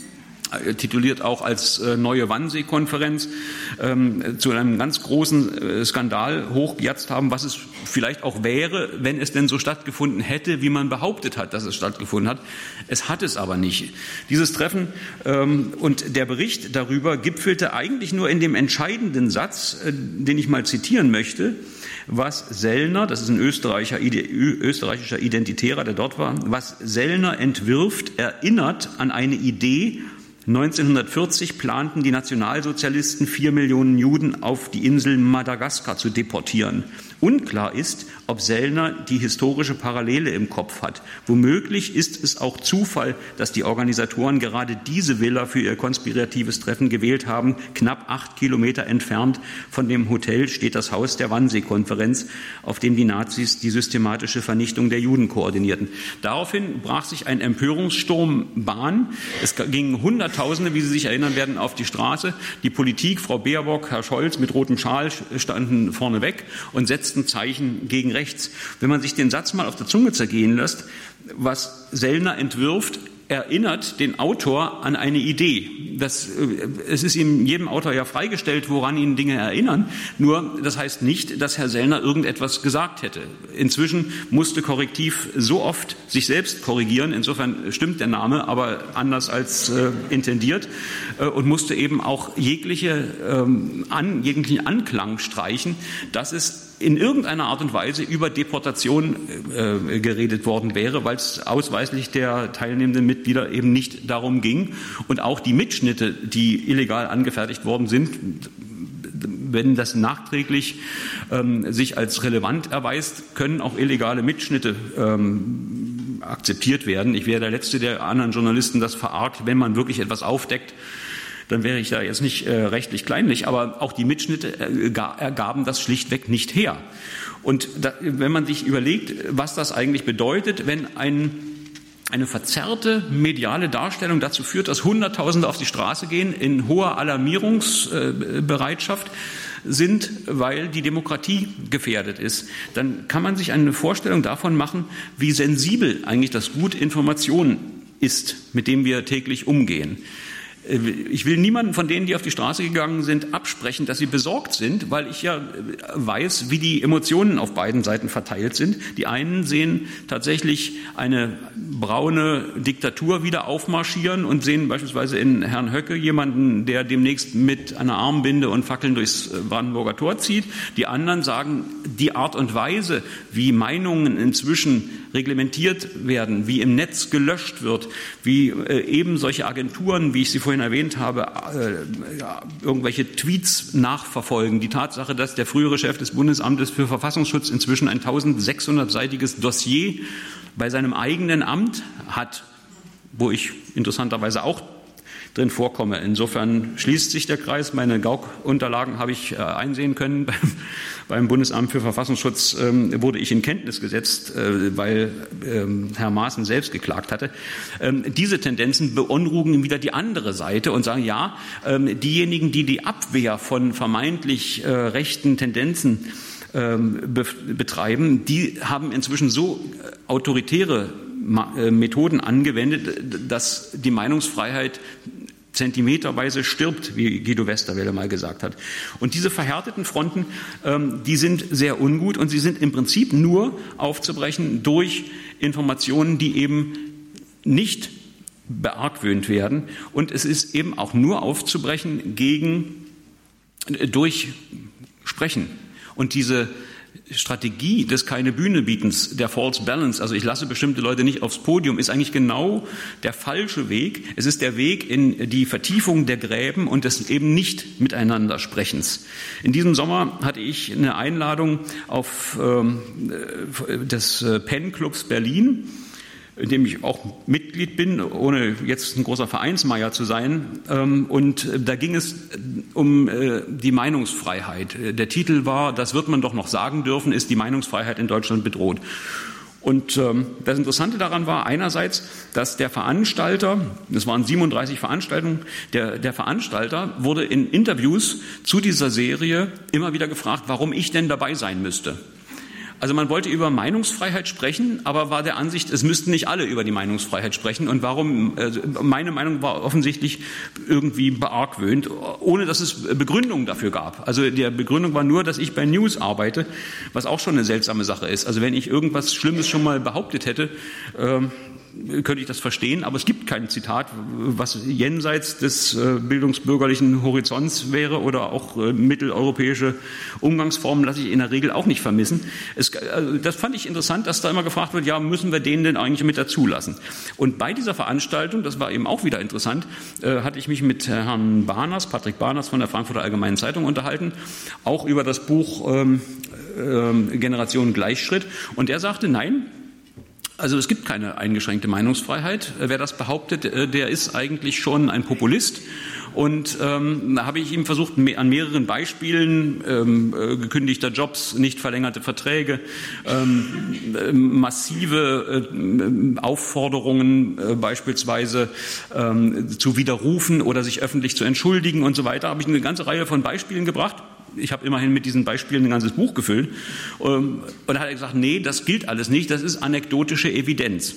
tituliert auch als äh, neue Wannsee-Konferenz, ähm, zu einem ganz großen äh, Skandal hochgejatzt haben, was es vielleicht auch wäre, wenn es denn so stattgefunden hätte, wie man behauptet hat, dass es stattgefunden hat. Es hat es aber nicht. Dieses Treffen ähm, und der Bericht darüber gipfelte eigentlich nur in dem entscheidenden Satz, äh, den ich mal zitieren möchte, was Sellner, das ist ein Österreicher, österreichischer Identitärer, der dort war, was Sellner entwirft, erinnert an eine Idee. neunzehnhundertvierzig planten die Nationalsozialisten vier Millionen Juden auf die Insel Madagaskar zu deportieren. Unklar ist, ob Sellner die historische Parallele im Kopf hat. Womöglich ist es auch Zufall, dass die Organisatoren gerade diese Villa für ihr konspiratives Treffen gewählt haben. Knapp acht Kilometer entfernt von dem Hotel steht das Haus der Wannsee-Konferenz, auf dem die Nazis die systematische Vernichtung der Juden koordinierten. Daraufhin brach sich ein Empörungssturm Bahn. Es gingen Hunderttausende, wie Sie sich erinnern werden, auf die Straße. Die Politik, Frau Baerbock, Herr Scholz mit rotem Schal standen vorne weg und setzten Zeichen gegen rechts. Wenn man sich den Satz mal auf der Zunge zergehen lässt, was Sellner entwirft, erinnert den Autor an eine Idee. Das, es ist ihm jedem Autor ja freigestellt, woran ihn Dinge erinnern. Nur, das heißt nicht, dass Herr Sellner irgendetwas gesagt hätte. Inzwischen musste Korrektiv so oft sich selbst korrigieren, insofern stimmt der Name, aber anders als äh, intendiert, äh, und musste eben auch jegliche, ähm, an, jeglichen Anklang streichen, dass es in irgendeiner Art und Weise über Deportation äh, geredet worden wäre, weil es ausweislich der teilnehmenden Mitglieder eben nicht darum ging. Und auch die Mitschnitte, die illegal angefertigt worden sind, wenn das nachträglich ähm, sich als relevant erweist, können auch illegale Mitschnitte ähm, akzeptiert werden. Ich wäre der Letzte, der anderen Journalisten das verargt, wenn man wirklich etwas aufdeckt. Dann wäre ich da jetzt nicht äh, rechtlich kleinlich, aber auch die Mitschnitte äh, ergaben das schlichtweg nicht her. Und da, wenn man sich überlegt, was das eigentlich bedeutet, wenn ein, eine verzerrte mediale Darstellung dazu führt, dass Hunderttausende auf die Straße gehen, in hoher Alarmierungsbereitschaft sind, weil die Demokratie gefährdet ist, dann kann man sich eine Vorstellung davon machen, wie sensibel eigentlich das Gut Information ist, mit dem wir täglich umgehen. Ich will niemanden von denen, die auf die Straße gegangen sind, absprechen, dass sie besorgt sind, weil ich ja weiß, wie die Emotionen auf beiden Seiten verteilt sind. Die einen sehen tatsächlich eine braune Diktatur wieder aufmarschieren und sehen beispielsweise in Herrn Höcke jemanden, der demnächst mit einer Armbinde und Fackeln durchs Brandenburger Tor zieht. Die anderen sagen, die Art und Weise, wie Meinungen inzwischen reglementiert werden, wie im Netz gelöscht wird, wie äh, eben solche Agenturen, wie ich sie vorhin erwähnt habe, äh, ja, irgendwelche Tweets nachverfolgen. Die Tatsache, dass der frühere Chef des Bundesamtes für Verfassungsschutz inzwischen ein eintausendsechshundertseitiges Dossier bei seinem eigenen Amt hat, wo ich interessanterweise auch drin vorkomme. Insofern schließt sich der Kreis. Meine Gauk-Unterlagen habe ich äh, einsehen können. Beim, beim Bundesamt für Verfassungsschutz ähm, wurde ich in Kenntnis gesetzt, äh, weil ähm, Herr Maaßen selbst geklagt hatte. Ähm, diese Tendenzen beunruhigen wieder die andere Seite und sagen, ja, ähm, diejenigen, die die Abwehr von vermeintlich äh, rechten Tendenzen ähm, be- betreiben, die haben inzwischen so äh, autoritäre Methoden angewendet, dass die Meinungsfreiheit zentimeterweise stirbt, wie Guido Westerwelle mal gesagt hat. Und diese verhärteten Fronten, ähm, die sind sehr ungut und sie sind im Prinzip nur aufzubrechen durch Informationen, die eben nicht beargwöhnt werden. Und es ist eben auch nur aufzubrechen gegen, äh, durch Sprechen. Und diese Strategie des keine Bühne bietens, der False Balance, also ich lasse bestimmte Leute nicht aufs Podium, ist eigentlich genau der falsche Weg. Es ist der Weg in die Vertiefung der Gräben und des eben nicht miteinander Sprechens. In diesem Sommer hatte ich eine Einladung auf ähm, des Penn Clubs Berlin, in dem ich auch Mitglied bin, ohne jetzt ein großer Vereinsmeier zu sein. Und da ging es um die Meinungsfreiheit. Der Titel war, das wird man doch noch sagen dürfen, ist die Meinungsfreiheit in Deutschland bedroht. Und das Interessante daran war einerseits, dass der Veranstalter, es waren siebenunddreißig Veranstaltungen, der, der Veranstalter wurde in Interviews zu dieser Serie immer wieder gefragt, warum ich denn dabei sein müsste. Also man wollte über Meinungsfreiheit sprechen, aber war der Ansicht, es müssten nicht alle über die Meinungsfreiheit sprechen. Und warum? Also meine Meinung war offensichtlich irgendwie beargwöhnt, ohne dass es Begründungen dafür gab. Also die Begründung war nur, dass ich bei News arbeite, was auch schon eine seltsame Sache ist. Also wenn ich irgendwas Schlimmes schon mal behauptet hätte, ähm, könnte ich das verstehen, aber es gibt kein Zitat, was jenseits des äh, bildungsbürgerlichen Horizonts wäre oder auch äh, mitteleuropäische Umgangsformen lasse ich in der Regel auch nicht vermissen. Es, also das fand ich interessant, dass da immer gefragt wird, ja, müssen wir den denn eigentlich mit dazulassen? Und bei dieser Veranstaltung, das war eben auch wieder interessant, äh, hatte ich mich mit Herrn Barners, Patrick Barners von der Frankfurter Allgemeinen Zeitung unterhalten, auch über das Buch ähm, äh, Generation Gleichschritt, und er sagte, nein, also es gibt keine eingeschränkte Meinungsfreiheit. Wer das behauptet, der ist eigentlich schon ein Populist. Und ähm, da habe ich ihm versucht, an mehreren Beispielen, ähm, gekündigter Jobs, nicht verlängerte Verträge, ähm, massive äh, Aufforderungen äh, beispielsweise ähm, zu widerrufen oder sich öffentlich zu entschuldigen und so weiter, habe ich eine ganze Reihe von Beispielen gebracht. Ich habe immerhin mit diesen Beispielen ein ganzes Buch gefüllt. Und da hat er gesagt, nee, das gilt alles nicht, das ist anekdotische Evidenz.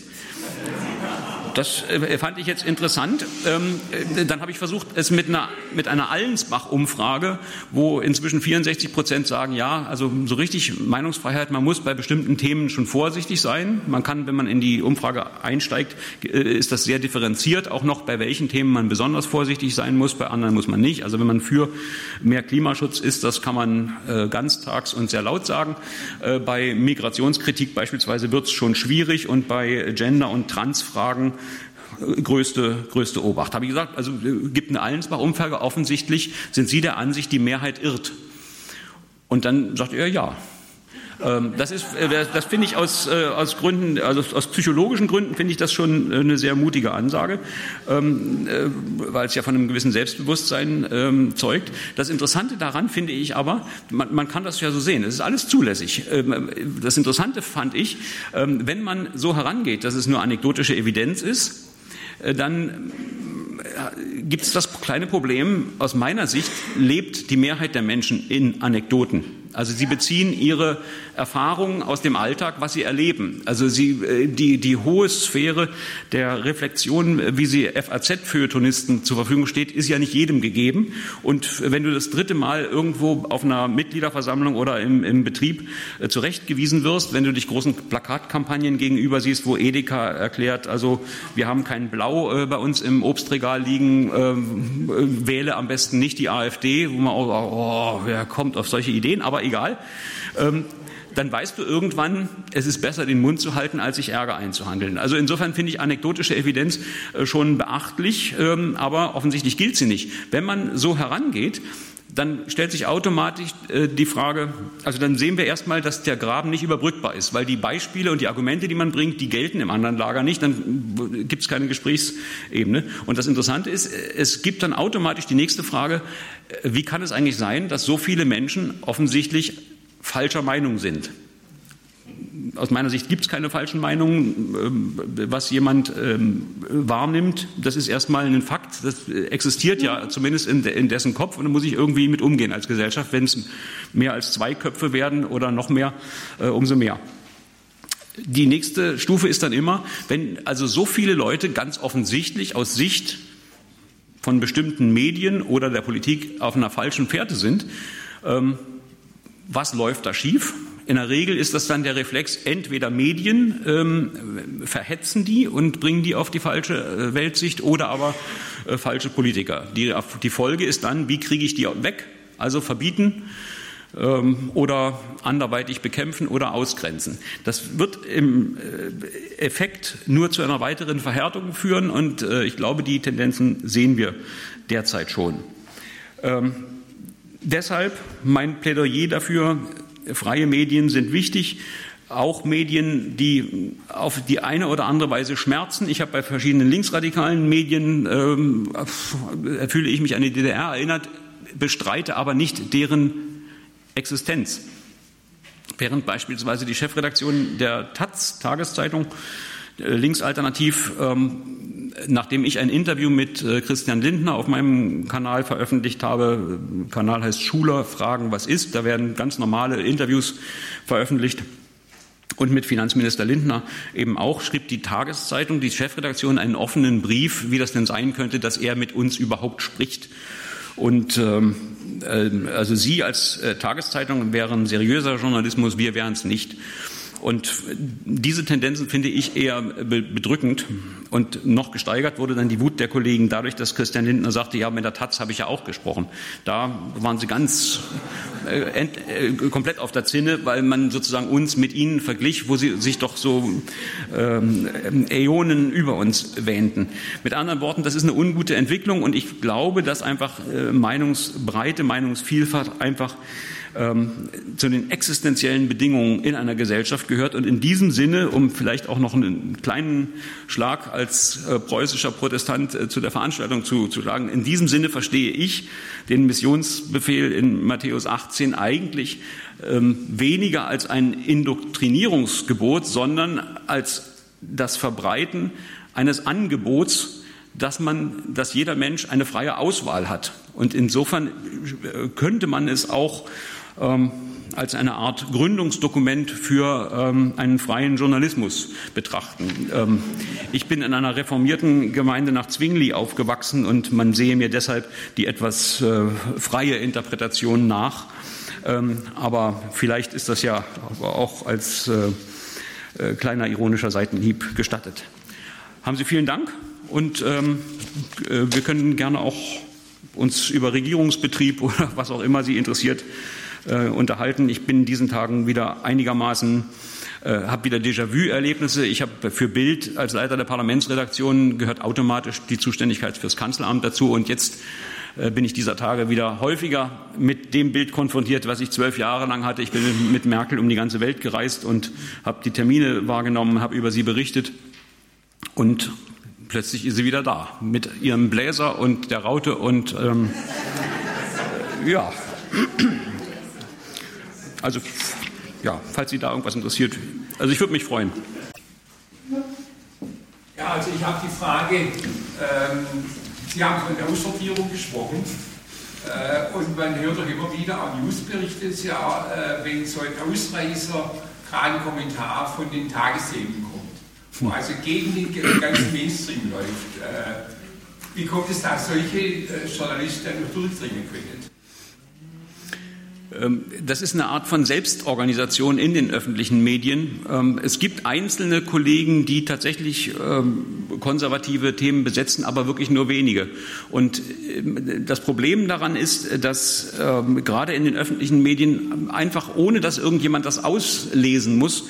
Das fand ich jetzt interessant. Dann habe ich versucht, es mit einer, mit einer Allensbach-Umfrage, wo inzwischen vierundsechzig Prozent sagen, ja, also so richtig Meinungsfreiheit, man muss bei bestimmten Themen schon vorsichtig sein. Man kann, wenn man in die Umfrage einsteigt, ist das sehr differenziert, auch noch bei welchen Themen man besonders vorsichtig sein muss, bei anderen muss man nicht. Also wenn man für mehr Klimaschutz ist, das kann man ganztags und sehr laut sagen. Bei Migrationskritik beispielsweise wird es schon schwierig, und bei Gender- und Transfragen größte, größte Obacht. Habe ich gesagt, also gibt eine Allensbach-Umfrage, offensichtlich sind Sie der Ansicht, die Mehrheit irrt. Und dann sagt er, ja. Das ist, das finde ich aus, aus Gründen, also aus psychologischen Gründen finde ich das schon eine sehr mutige Ansage, weil es ja von einem gewissen Selbstbewusstsein zeugt. Das Interessante daran finde ich aber, man, man kann das ja so sehen, es ist alles zulässig. Das Interessante fand ich, wenn man so herangeht, dass es nur anekdotische Evidenz ist, dann gibt es das kleine Problem, aus meiner Sicht lebt die Mehrheit der Menschen in Anekdoten. Also sie beziehen ihre Erfahrungen aus dem Alltag, was sie erleben. Also sie, die, die hohe Sphäre der Reflexion, wie sie F A Z-Feuilletonisten zur Verfügung steht, ist ja nicht jedem gegeben. Und wenn du das dritte Mal irgendwo auf einer Mitgliederversammlung oder im, im Betrieb äh, zurechtgewiesen wirst, wenn du dich großen Plakatkampagnen gegenüber siehst, wo Edeka erklärt, also wir haben kein Blau äh, bei uns im Obstregal liegen, äh, wähle am besten nicht die AfD, wo man auch, oh, wer kommt auf solche Ideen, aber egal, ähm, dann weißt du irgendwann, es ist besser, den Mund zu halten, als sich Ärger einzuhandeln. Also insofern finde ich anekdotische Evidenz äh, schon beachtlich, ähm, aber offensichtlich gilt sie nicht. Wenn man so herangeht, dann stellt sich automatisch äh, die Frage, also dann sehen wir erstmal, dass der Graben nicht überbrückbar ist, weil die Beispiele und die Argumente, die man bringt, die gelten im anderen Lager nicht, dann gibt es keine Gesprächsebene. Und das Interessante ist, es gibt dann automatisch die nächste Frage, wie kann es eigentlich sein, dass so viele Menschen offensichtlich falscher Meinung sind? Aus meiner Sicht gibt es keine falschen Meinungen. Was jemand ähm, wahrnimmt, das ist erstmal ein Fakt. Das existiert ja zumindest in, de, in dessen Kopf, und da muss ich irgendwie mit umgehen als Gesellschaft. Wenn es mehr als zwei Köpfe werden oder noch mehr, äh, umso mehr. Die nächste Stufe ist dann immer, wenn also so viele Leute ganz offensichtlich aus Sicht von bestimmten Medien oder der Politik auf einer falschen Fährte sind, ähm, was läuft da schief? In der Regel ist das dann der Reflex, entweder Medien ähm, verhetzen die und bringen die auf die falsche äh, Weltsicht, oder aber äh, falsche Politiker. Die, die Folge ist dann, wie kriege ich die weg? Also verbieten ähm, oder anderweitig bekämpfen oder ausgrenzen. Das wird im äh, Effekt nur zu einer weiteren Verhärtung führen, und äh, ich glaube, die Tendenzen sehen wir derzeit schon. Ähm, deshalb mein Plädoyer dafür: Freie Medien sind wichtig, auch Medien, die auf die eine oder andere Weise schmerzen. Ich habe bei verschiedenen linksradikalen Medien, ähm, fühle ich mich an die D D R erinnert, bestreite aber nicht deren Existenz. Während beispielsweise die Chefredaktion der Taz, Tageszeitung, äh, linksalternativ, ähm, nachdem ich ein Interview mit äh, Christian Lindner auf meinem Kanal veröffentlicht habe, Kanal heißt Schuler, Fragen, was ist, da werden ganz normale Interviews veröffentlicht, Und mit Finanzminister Lindner eben auch schrieb die Tageszeitung, die Chefredaktion, einen offenen Brief, wie das denn sein könnte, dass er mit uns überhaupt spricht. Und ähm, äh, also Sie als äh, Tageszeitung wären seriöser Journalismus, wir wären es nicht. Und diese Tendenzen finde ich eher bedrückend. Und noch gesteigert wurde dann die Wut der Kollegen dadurch, dass Christian Lindner sagte, ja, mit der Taz habe ich ja auch gesprochen. Da waren sie ganz äh, ent, äh, komplett auf der Zinne, weil man sozusagen uns mit ihnen verglich, wo sie sich doch so ähm, Äonen über uns wähnten. Mit anderen Worten, das ist eine ungute Entwicklung und ich glaube, dass einfach äh, Meinungsbreite, Meinungsvielfalt einfach Ähm, zu den existenziellen Bedingungen in einer Gesellschaft gehört. Und in diesem Sinne, um vielleicht auch noch einen kleinen Schlag als äh, preußischer Protestant äh, zu der Veranstaltung zu, zu schlagen, in diesem Sinne verstehe ich den Missionsbefehl in Matthäus achtzehn eigentlich ähm, weniger als ein Indoktrinierungsgebot, sondern als das Verbreiten eines Angebots, dass man, dass jeder Mensch eine freie Auswahl hat. Und insofern könnte man es auch ähm, als eine Art Gründungsdokument für ähm, einen freien Journalismus betrachten. Ähm, ich bin in einer reformierten Gemeinde nach Zwingli aufgewachsen und man sehe mir deshalb die etwas äh, freie Interpretation nach. Ähm, aber vielleicht ist das ja auch als äh, äh, kleiner ironischer Seitenhieb gestattet. Haben Sie vielen Dank und ähm, äh, wir können gerne auch uns über Regierungsbetrieb oder was auch immer Sie interessiert äh, unterhalten. Ich bin in diesen Tagen wieder einigermaßen, äh, habe wieder Déjà-vu-Erlebnisse. Ich habe für Bild als Leiter der Parlamentsredaktion gehört automatisch die Zuständigkeit fürs Kanzleramt dazu und jetzt äh, bin ich dieser Tage wieder häufiger mit dem Bild konfrontiert, was ich zwölf Jahre lang hatte. Ich bin mit Merkel um die ganze Welt gereist und habe die Termine wahrgenommen, habe über sie berichtet und plötzlich ist sie wieder da mit ihrem Bläser und der Raute und ähm, ja, also ja, falls Sie da irgendwas interessiert, also ich würde mich freuen. Ja, also ich habe die Frage, ähm, Sie haben von der Aussortierung gesprochen äh, und man hört doch immer wieder auch Newsberichte, ja, äh, wenn so ein Ausreißer gerade ein Kommentar von den Tagesthemen kommt, wo also gegen den ganzen Mainstream läuft. Wie kommt es, dass solche Journalisten noch durchdringen können? Das ist eine Art von Selbstorganisation in den öffentlichen Medien. Es gibt einzelne Kollegen, die tatsächlich konservative Themen besetzen, aber wirklich nur wenige. Und das Problem daran ist, dass gerade in den öffentlichen Medien einfach, ohne dass irgendjemand das auslesen muss,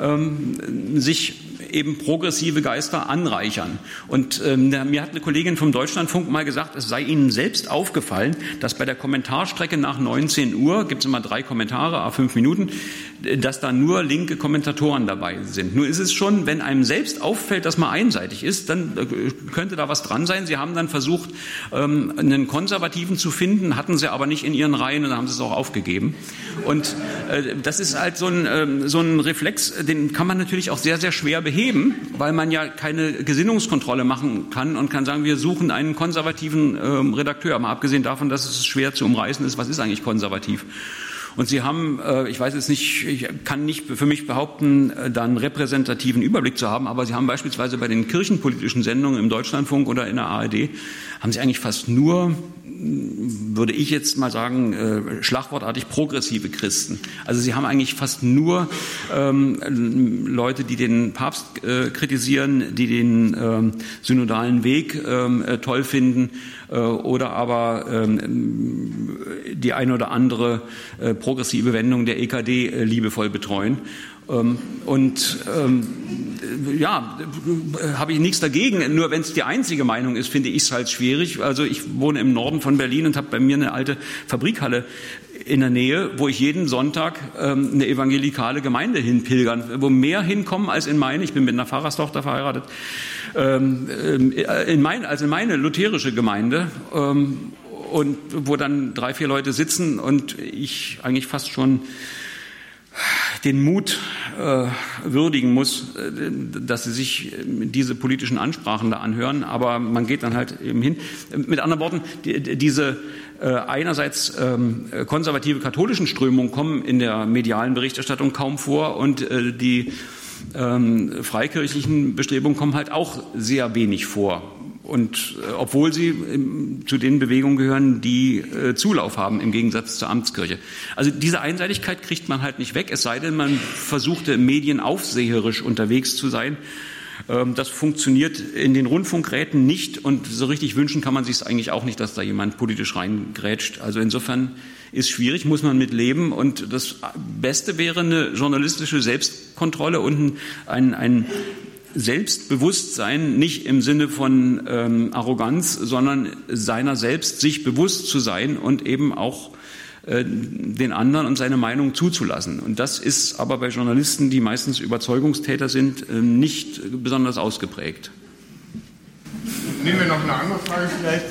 sich eben progressive Geister anreichern. Und ähm, mir hat eine Kollegin vom Deutschlandfunk mal gesagt, es sei Ihnen selbst aufgefallen, dass bei der Kommentarstrecke nach neunzehn Uhr, gibt es immer drei Kommentare, à fünf Minuten, dass da nur linke Kommentatoren dabei sind. Nur ist es schon, wenn einem selbst auffällt, dass man einseitig ist, dann könnte da was dran sein. Sie haben dann versucht, ähm, einen Konservativen zu finden, hatten sie aber nicht in ihren Reihen und dann haben sie es auch aufgegeben. Und äh, das ist halt so ein, äh, so ein Reflex, den kann man natürlich auch sehr, sehr schwer beheben, weil man ja keine Gesinnungskontrolle machen kann und kann sagen, wir suchen einen konservativen äh, Redakteur. Mal abgesehen davon, dass es schwer zu umreißen ist, was ist eigentlich konservativ? Und Sie haben, äh, ich weiß jetzt nicht, ich kann nicht für mich behaupten, äh, da einen repräsentativen Überblick zu haben, aber Sie haben beispielsweise bei den kirchenpolitischen Sendungen im Deutschlandfunk oder in der A R D, haben Sie eigentlich fast nur, würde ich jetzt mal sagen, äh, schlagwortartig progressive Christen. Also Sie haben eigentlich fast nur ähm, Leute, die den Papst äh, kritisieren, die den ähm, synodalen Weg ähm, äh, toll finden äh, oder aber ähm, die eine oder andere äh, progressive Wendung der E K D äh, liebevoll betreuen. Ähm, und ähm, ja, habe ich nichts dagegen, nur wenn es die einzige Meinung ist, finde ich es halt schwierig. Also ich wohne im Norden von Berlin und habe bei mir eine alte Fabrikhalle in der Nähe, wo ich jeden Sonntag ähm, eine evangelikale Gemeinde hinpilgern, wo mehr hinkommen als in meine, ich bin mit einer Pfarrerstochter verheiratet, ähm, in mein, als in meine lutherische Gemeinde. Ähm, und wo dann drei, vier Leute sitzen und ich eigentlich fast schon den Mut äh, würdigen muss, äh, dass sie sich diese politischen Ansprachen da anhören, aber man geht dann halt eben hin. Mit anderen Worten, die, diese äh, einerseits ähm, konservative katholischen Strömungen kommen in der medialen Berichterstattung kaum vor und äh, die ähm, freikirchlichen Bestrebungen kommen halt auch sehr wenig vor. Und äh, obwohl sie äh, zu den Bewegungen gehören, die äh, Zulauf haben im Gegensatz zur Amtskirche. Also diese Einseitigkeit kriegt man halt nicht weg, es sei denn, man versuchte medienaufseherisch unterwegs zu sein. Ähm, das funktioniert in den Rundfunkräten nicht und so richtig wünschen kann man sich es eigentlich auch nicht, dass da jemand politisch reingrätscht. Also insofern ist schwierig, muss man mit leben und das Beste wäre eine journalistische Selbstkontrolle und ein, ein Selbstbewusstsein, nicht im Sinne von ähm, Arroganz, sondern seiner selbst sich bewusst zu sein und eben auch äh, den anderen und seine Meinung zuzulassen. Und das ist aber bei Journalisten, die meistens Überzeugungstäter sind, äh, nicht besonders ausgeprägt. Nehmen wir noch eine andere Frage vielleicht.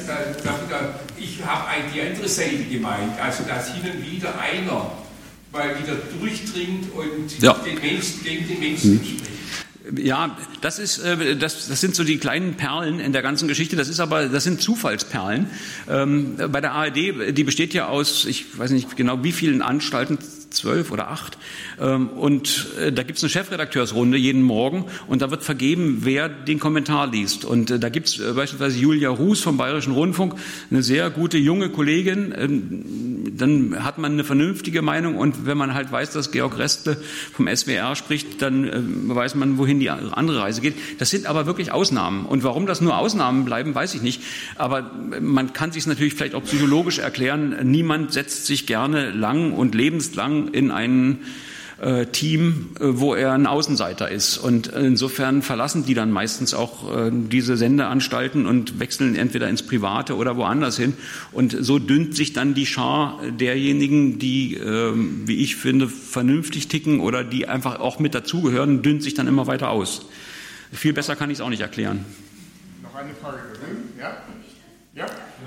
Ich habe eigentlich die andere Seite gemeint, also dass hin und wieder einer mal wieder durchdringt und ja. den Menschen, gegen den Menschen hm. spricht. Ja, das ist, äh, das, das sind so die kleinen Perlen in der ganzen Geschichte. Das ist aber, das sind Zufallsperlen. Ähm, bei der A R D, die besteht ja aus, ich weiß nicht genau wie vielen Anstalten, zwölf oder acht. Ähm, und äh, da gibt's eine Chefredakteursrunde jeden Morgen und da wird vergeben, wer den Kommentar liest. Und äh, da gibt's äh, beispielsweise Julia Ruß vom Bayerischen Rundfunk, eine sehr gute junge Kollegin. Ähm, dann hat man eine vernünftige Meinung und wenn man halt weiß, dass Georg Restle vom S W R spricht, dann äh, weiß man, wohin die andere Reise geht. Das sind aber wirklich Ausnahmen. Und warum das nur Ausnahmen bleiben, weiß ich nicht. Aber man kann sich es natürlich vielleicht auch psychologisch erklären. Niemand setzt sich gerne lang und lebenslang in ein äh, Team, äh, wo er ein Außenseiter ist. Und insofern verlassen die dann meistens auch äh, diese Sendeanstalten und wechseln entweder ins Private oder woanders hin. Und so dünnt sich dann die Schar derjenigen, die, äh, wie ich finde, vernünftig ticken oder die einfach auch mit dazugehören, dünnt sich dann immer weiter aus. Viel besser kann ich es auch nicht erklären. Noch eine Frage drin? Ja? Ja? Ja,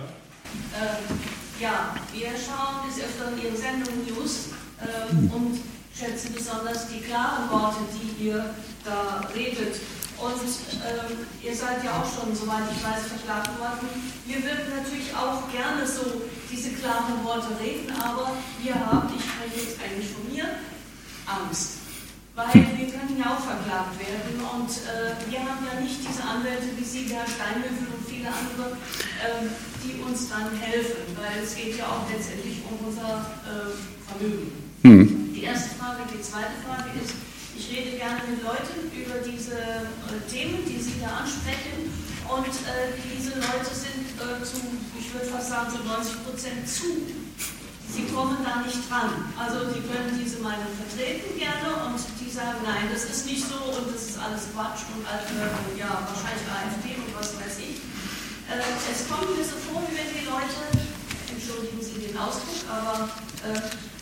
ähm, ja wir schauen des Öfteren Ihre Sendung News ähm, und schätzen besonders die klaren Worte, die ihr da redet. Und ähm, ihr seid ja auch schon, soweit ich weiß, verklagt worden. Wir würden natürlich auch gerne so diese klaren Worte reden, aber wir haben, ich spreche jetzt eigentlich von mir, Angst. Weil wir können ja auch verklagt werden und äh, wir haben ja nicht diese Anwälte wie Sie, Herr Steinhöfel und viele andere, äh, die uns dann helfen, weil es geht ja auch letztendlich um unser äh, Vermögen. Mhm. Die erste Frage, die zweite Frage ist, ich rede gerne mit Leuten über diese äh, Themen, die Sie da ansprechen und äh, diese Leute sind äh, zu, ich würde fast sagen, zu neunzig Prozent zu. Sie kommen da nicht dran. Also Sie können diese Meinung vertreten gerne und die sagen, nein, das ist nicht so und das ist alles Quatsch und äh, ja, wahrscheinlich A F D und was weiß ich. Äh, es kommt mir so vor, wie wenn die Leute, entschuldigen Sie den Ausdruck, aber äh,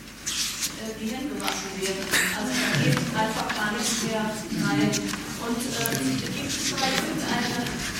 äh, die Hände waschen werden. Also da geht einfach gar nichts mehr rein. Und äh, gibt es vielleicht irgendeine,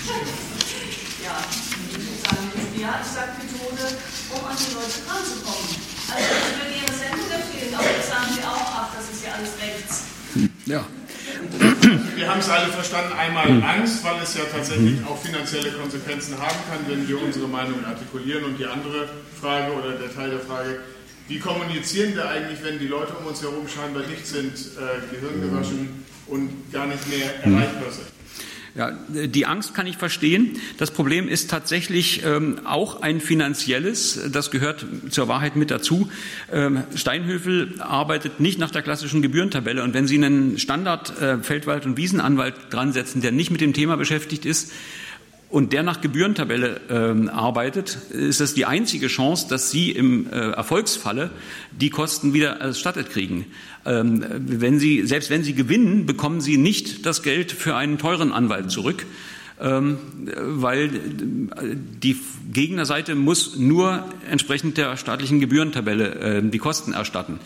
ja, ich würde sagen, ja, ich sage Methode, um an die Leute ranzukommen. Also ich würde Ihre Sendung empfehlen, aber das sagen Sie auch, ach, das ist ja alles rechts. Ja. Wir haben es alle verstanden, einmal Angst, weil es ja tatsächlich auch finanzielle Konsequenzen haben kann, wenn wir unsere Meinung artikulieren. Und die andere Frage oder der Teil der Frage, wie kommunizieren wir eigentlich, wenn die Leute um uns herum scheinbar nicht sind, äh, gehirngewaschen und gar nicht mehr erreichbar sind? Ja, die Angst kann ich verstehen. Das Problem ist tatsächlich ähm, auch ein finanzielles. Das gehört zur Wahrheit mit dazu. Ähm, Steinhöfel arbeitet nicht nach der klassischen Gebührentabelle. Und wenn Sie einen Standard äh, Feldwald- und Wiesenanwalt dran setzen, der nicht mit dem Thema beschäftigt ist, und der nach Gebührentabelle ähm, arbeitet, ist das die einzige Chance, dass Sie im äh, Erfolgsfalle die Kosten wieder erstattet kriegen. Ähm, wenn Sie, selbst wenn Sie gewinnen, bekommen Sie nicht das Geld für einen teuren Anwalt zurück, ähm, weil die Gegnerseite muss nur entsprechend der staatlichen Gebührentabelle äh, die Kosten erstatten.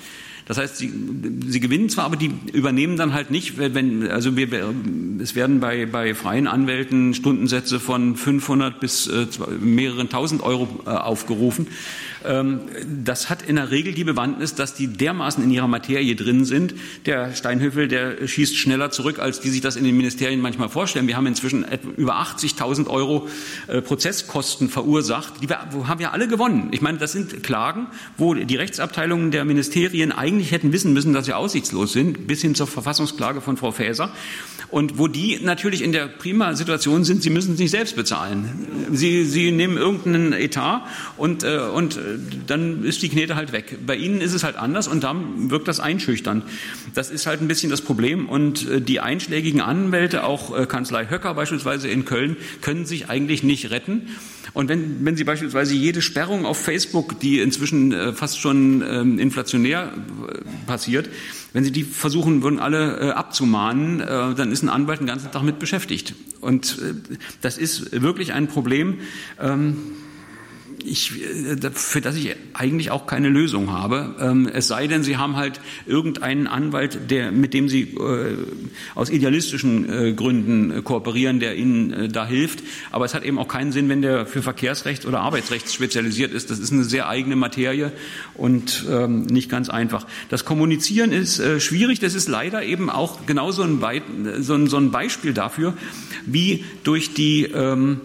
Das heißt, sie, sie gewinnen zwar, aber die übernehmen dann halt nicht, wenn, also wir, es werden bei, bei freien Anwälten Stundensätze von fünfhundert bis äh, mehreren tausend Euro äh, aufgerufen. Ähm, das hat in der Regel die Bewandtnis, dass die dermaßen in ihrer Materie drin sind. Der Steinhöfel, der schießt schneller zurück, als die sich das in den Ministerien manchmal vorstellen. Wir haben inzwischen etwa über achtzigtausend Euro äh, Prozesskosten verursacht. Die wir, haben wir alle gewonnen. Ich meine, das sind Klagen, wo die Rechtsabteilungen der Ministerien eigentlich hätten wissen müssen, dass sie aussichtslos sind, bis hin zur Verfassungsklage von Frau Faeser. Und wo die natürlich in der prima Situation sind, sie müssen es nicht selbst bezahlen. Sie, sie nehmen irgendeinen Etat und, äh, und dann ist die Knete halt weg. Bei ihnen ist es halt anders und dann wirkt das einschüchternd. Das ist halt ein bisschen das Problem und äh, die einschlägigen Anwälte, auch äh, Kanzlei Höcker beispielsweise in Köln, können sich eigentlich nicht retten. Und wenn, wenn Sie beispielsweise jede Sperrung auf Facebook, die inzwischen äh, fast schon ähm, inflationär äh, passiert, wenn Sie die versuchen würden, alle äh, abzumahnen, äh, dann ist ein Anwalt den ganzen Tag mit beschäftigt. Und äh, das ist wirklich ein Problem, ähm, Ich, für das ich eigentlich auch keine Lösung habe. Es sei denn, Sie haben halt irgendeinen Anwalt, der, mit dem Sie äh, aus idealistischen äh, Gründen kooperieren, der Ihnen äh, da hilft. Aber es hat eben auch keinen Sinn, wenn der für Verkehrsrecht oder Arbeitsrecht spezialisiert ist. Das ist eine sehr eigene Materie und ähm, nicht ganz einfach. Das Kommunizieren ist äh, schwierig. Das ist leider eben auch genauso ein, Be- so ein, so ein Beispiel dafür, wie durch die ähm,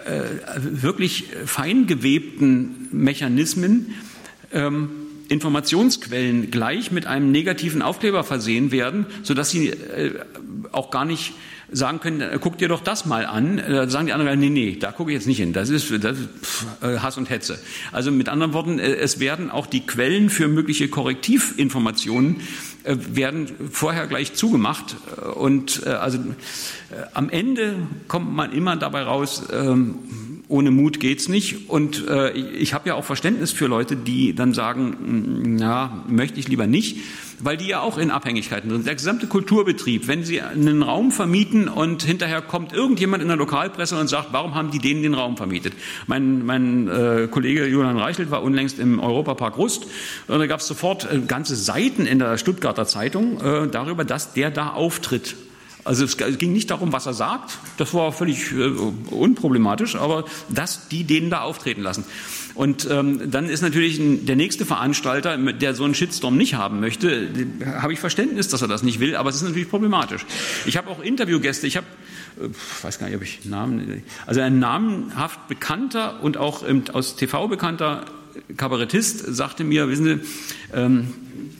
wirklich fein gewebten Mechanismen ähm, Informationsquellen gleich mit einem negativen Aufkleber versehen werden, sodass sie äh, auch gar nicht sagen können, guck dir doch das mal an. Da sagen die anderen, nee, nee, da gucke ich jetzt nicht hin. Das ist, das ist pff, Hass und Hetze. Also mit anderen Worten, es werden auch die Quellen für mögliche Korrektivinformationen äh, werden vorher gleich zugemacht. Und äh, also äh, am Ende kommt man immer dabei raus, ähm, ohne Mut geht's nicht. Und äh, ich habe ja auch Verständnis für Leute, die dann sagen, na, möchte ich lieber nicht, weil die ja auch in Abhängigkeiten sind. Der gesamte Kulturbetrieb, wenn Sie einen Raum vermieten und hinterher kommt irgendjemand in der Lokalpresse und sagt, warum haben die denen den Raum vermietet? Mein, mein äh, Kollege Julian Reichelt war unlängst im Europapark Rust und da gab es sofort äh, ganze Seiten in der Stuttgarter Zeitung äh, darüber, dass der da auftritt. Also es ging nicht darum, was er sagt, das war völlig äh, unproblematisch, aber dass die denen da auftreten lassen. Und ähm, dann ist natürlich ein, der nächste Veranstalter, der so einen Shitstorm nicht haben möchte, habe ich Verständnis, dass er das nicht will, aber es ist natürlich problematisch. Ich habe auch Interviewgäste, ich habe, äh, weiß gar nicht, ob ich Namen, also ein namenhaft bekannter und auch ähm, aus T V bekannter Kabarettist sagte mir, wissen Sie, ähm,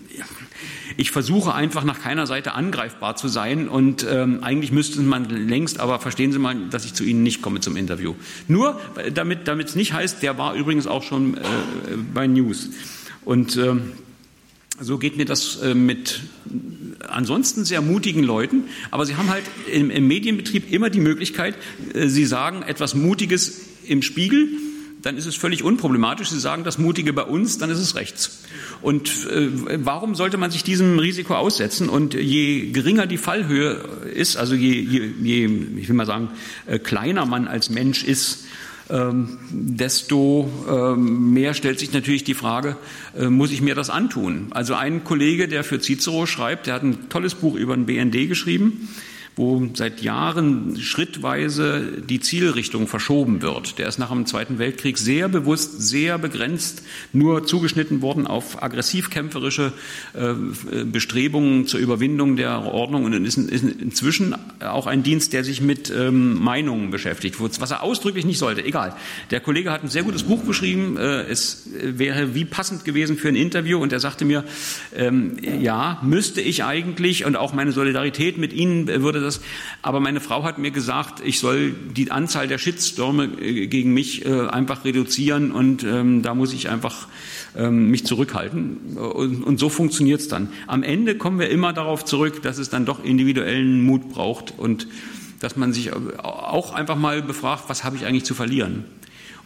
ich versuche einfach nach keiner Seite angreifbar zu sein und ähm, eigentlich müsste man längst, aber verstehen Sie mal, dass ich zu Ihnen nicht komme zum Interview. Nur damit damit es nicht heißt, der war übrigens auch schon äh, bei News. Und ähm, so geht mir das äh, mit ansonsten sehr mutigen Leuten, aber sie haben halt im, im Medienbetrieb immer die Möglichkeit, äh, sie sagen etwas Mutiges im Spiegel, dann ist es völlig unproblematisch. Sie sagen das Mutige bei uns, dann ist es rechts. Und äh, warum sollte man sich diesem Risiko aussetzen? Und je geringer die Fallhöhe ist, also je, je, je ich will mal sagen, äh, kleiner man als Mensch ist, ähm, desto ähm, mehr stellt sich natürlich die Frage, äh, muss ich mir das antun? Also ein Kollege, der für Cicero schreibt, der hat ein tolles Buch über den B N D geschrieben, wo seit Jahren schrittweise die Zielrichtung verschoben wird. Der ist nach dem Zweiten Weltkrieg sehr bewusst, sehr begrenzt nur zugeschnitten worden auf aggressiv-kämpferische äh, Bestrebungen zur Überwindung der Ordnung und ist, ist inzwischen auch ein Dienst, der sich mit ähm, Meinungen beschäftigt, was er ausdrücklich nicht sollte. Egal. Der Kollege hat ein sehr gutes Buch geschrieben. Äh, es wäre wie passend gewesen für ein Interview und er sagte mir, ähm, ja, müsste ich eigentlich und auch meine Solidarität mit Ihnen würde das. Aber meine Frau hat mir gesagt, ich soll die Anzahl der Shitstürme gegen mich äh, einfach reduzieren und ähm, da muss ich einfach ähm, mich zurückhalten. Und, und so funktioniert es dann. Am Ende kommen wir immer darauf zurück, dass es dann doch individuellen Mut braucht und dass man sich auch einfach mal befragt, was habe ich eigentlich zu verlieren?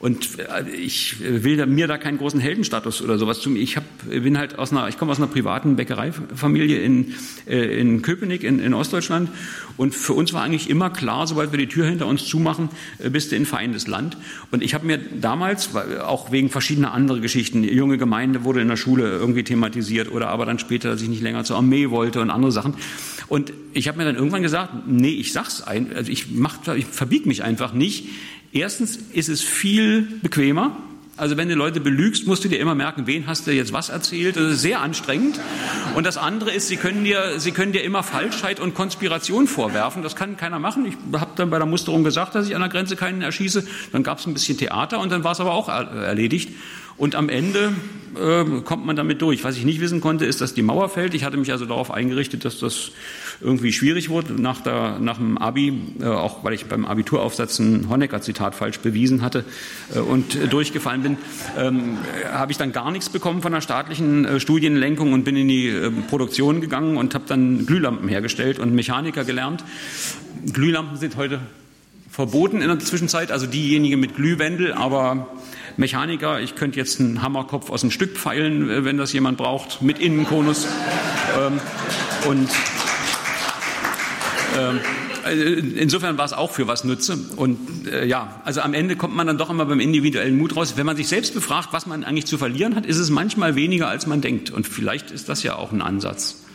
Und ich will mir da keinen großen Heldenstatus oder sowas zu. Ich hab, bin halt aus einer, ich komme aus einer privaten Bäckereifamilie in, in Köpenick in, in Ostdeutschland. Und für uns war eigentlich immer klar, sobald wir die Tür hinter uns zumachen, bist du in Feindesland. Und ich habe mir damals, auch wegen verschiedener anderer Geschichten, die junge Gemeinde wurde in der Schule irgendwie thematisiert oder aber dann später, dass ich nicht länger zur Armee wollte und andere Sachen. Und ich habe mir dann irgendwann gesagt, nee, ich sag's ein, also ich mach, ich verbieg mich einfach nicht. Erstens ist es viel bequemer. Also wenn du Leute belügst, musst du dir immer merken, wen hast du jetzt was erzählt. Das ist sehr anstrengend. Und das andere ist, sie können dir, sie können dir immer Falschheit und Konspiration vorwerfen. Das kann keiner machen. Ich habe dann bei der Musterung gesagt, dass ich an der Grenze keinen erschieße. Dann gab es ein bisschen Theater und dann war es aber auch erledigt. Und am Ende äh, kommt man damit durch. Was ich nicht wissen konnte, ist, dass die Mauer fällt. Ich hatte mich also darauf eingerichtet, dass das irgendwie schwierig wurde nach, der, nach dem Abi, äh, auch weil ich beim Abituraufsatz ein Honecker-Zitat falsch bewiesen hatte äh, und äh, durchgefallen bin, ähm, habe ich dann gar nichts bekommen von der staatlichen äh, Studienlenkung und bin in die äh, Produktion gegangen und habe dann Glühlampen hergestellt und Mechaniker gelernt. Glühlampen sind heute verboten in der Zwischenzeit, also diejenigen mit Glühwendel, aber Mechaniker, ich könnte jetzt einen Hammerkopf aus einem Stück feilen, wenn das jemand braucht, mit Innenkonus. Ähm, und ähm, insofern war es auch für was Nütze. Und äh, ja, also am Ende kommt man dann doch immer beim individuellen Mut raus. Wenn man sich selbst befragt, was man eigentlich zu verlieren hat, ist es manchmal weniger, als man denkt. Und vielleicht ist das ja auch ein Ansatz.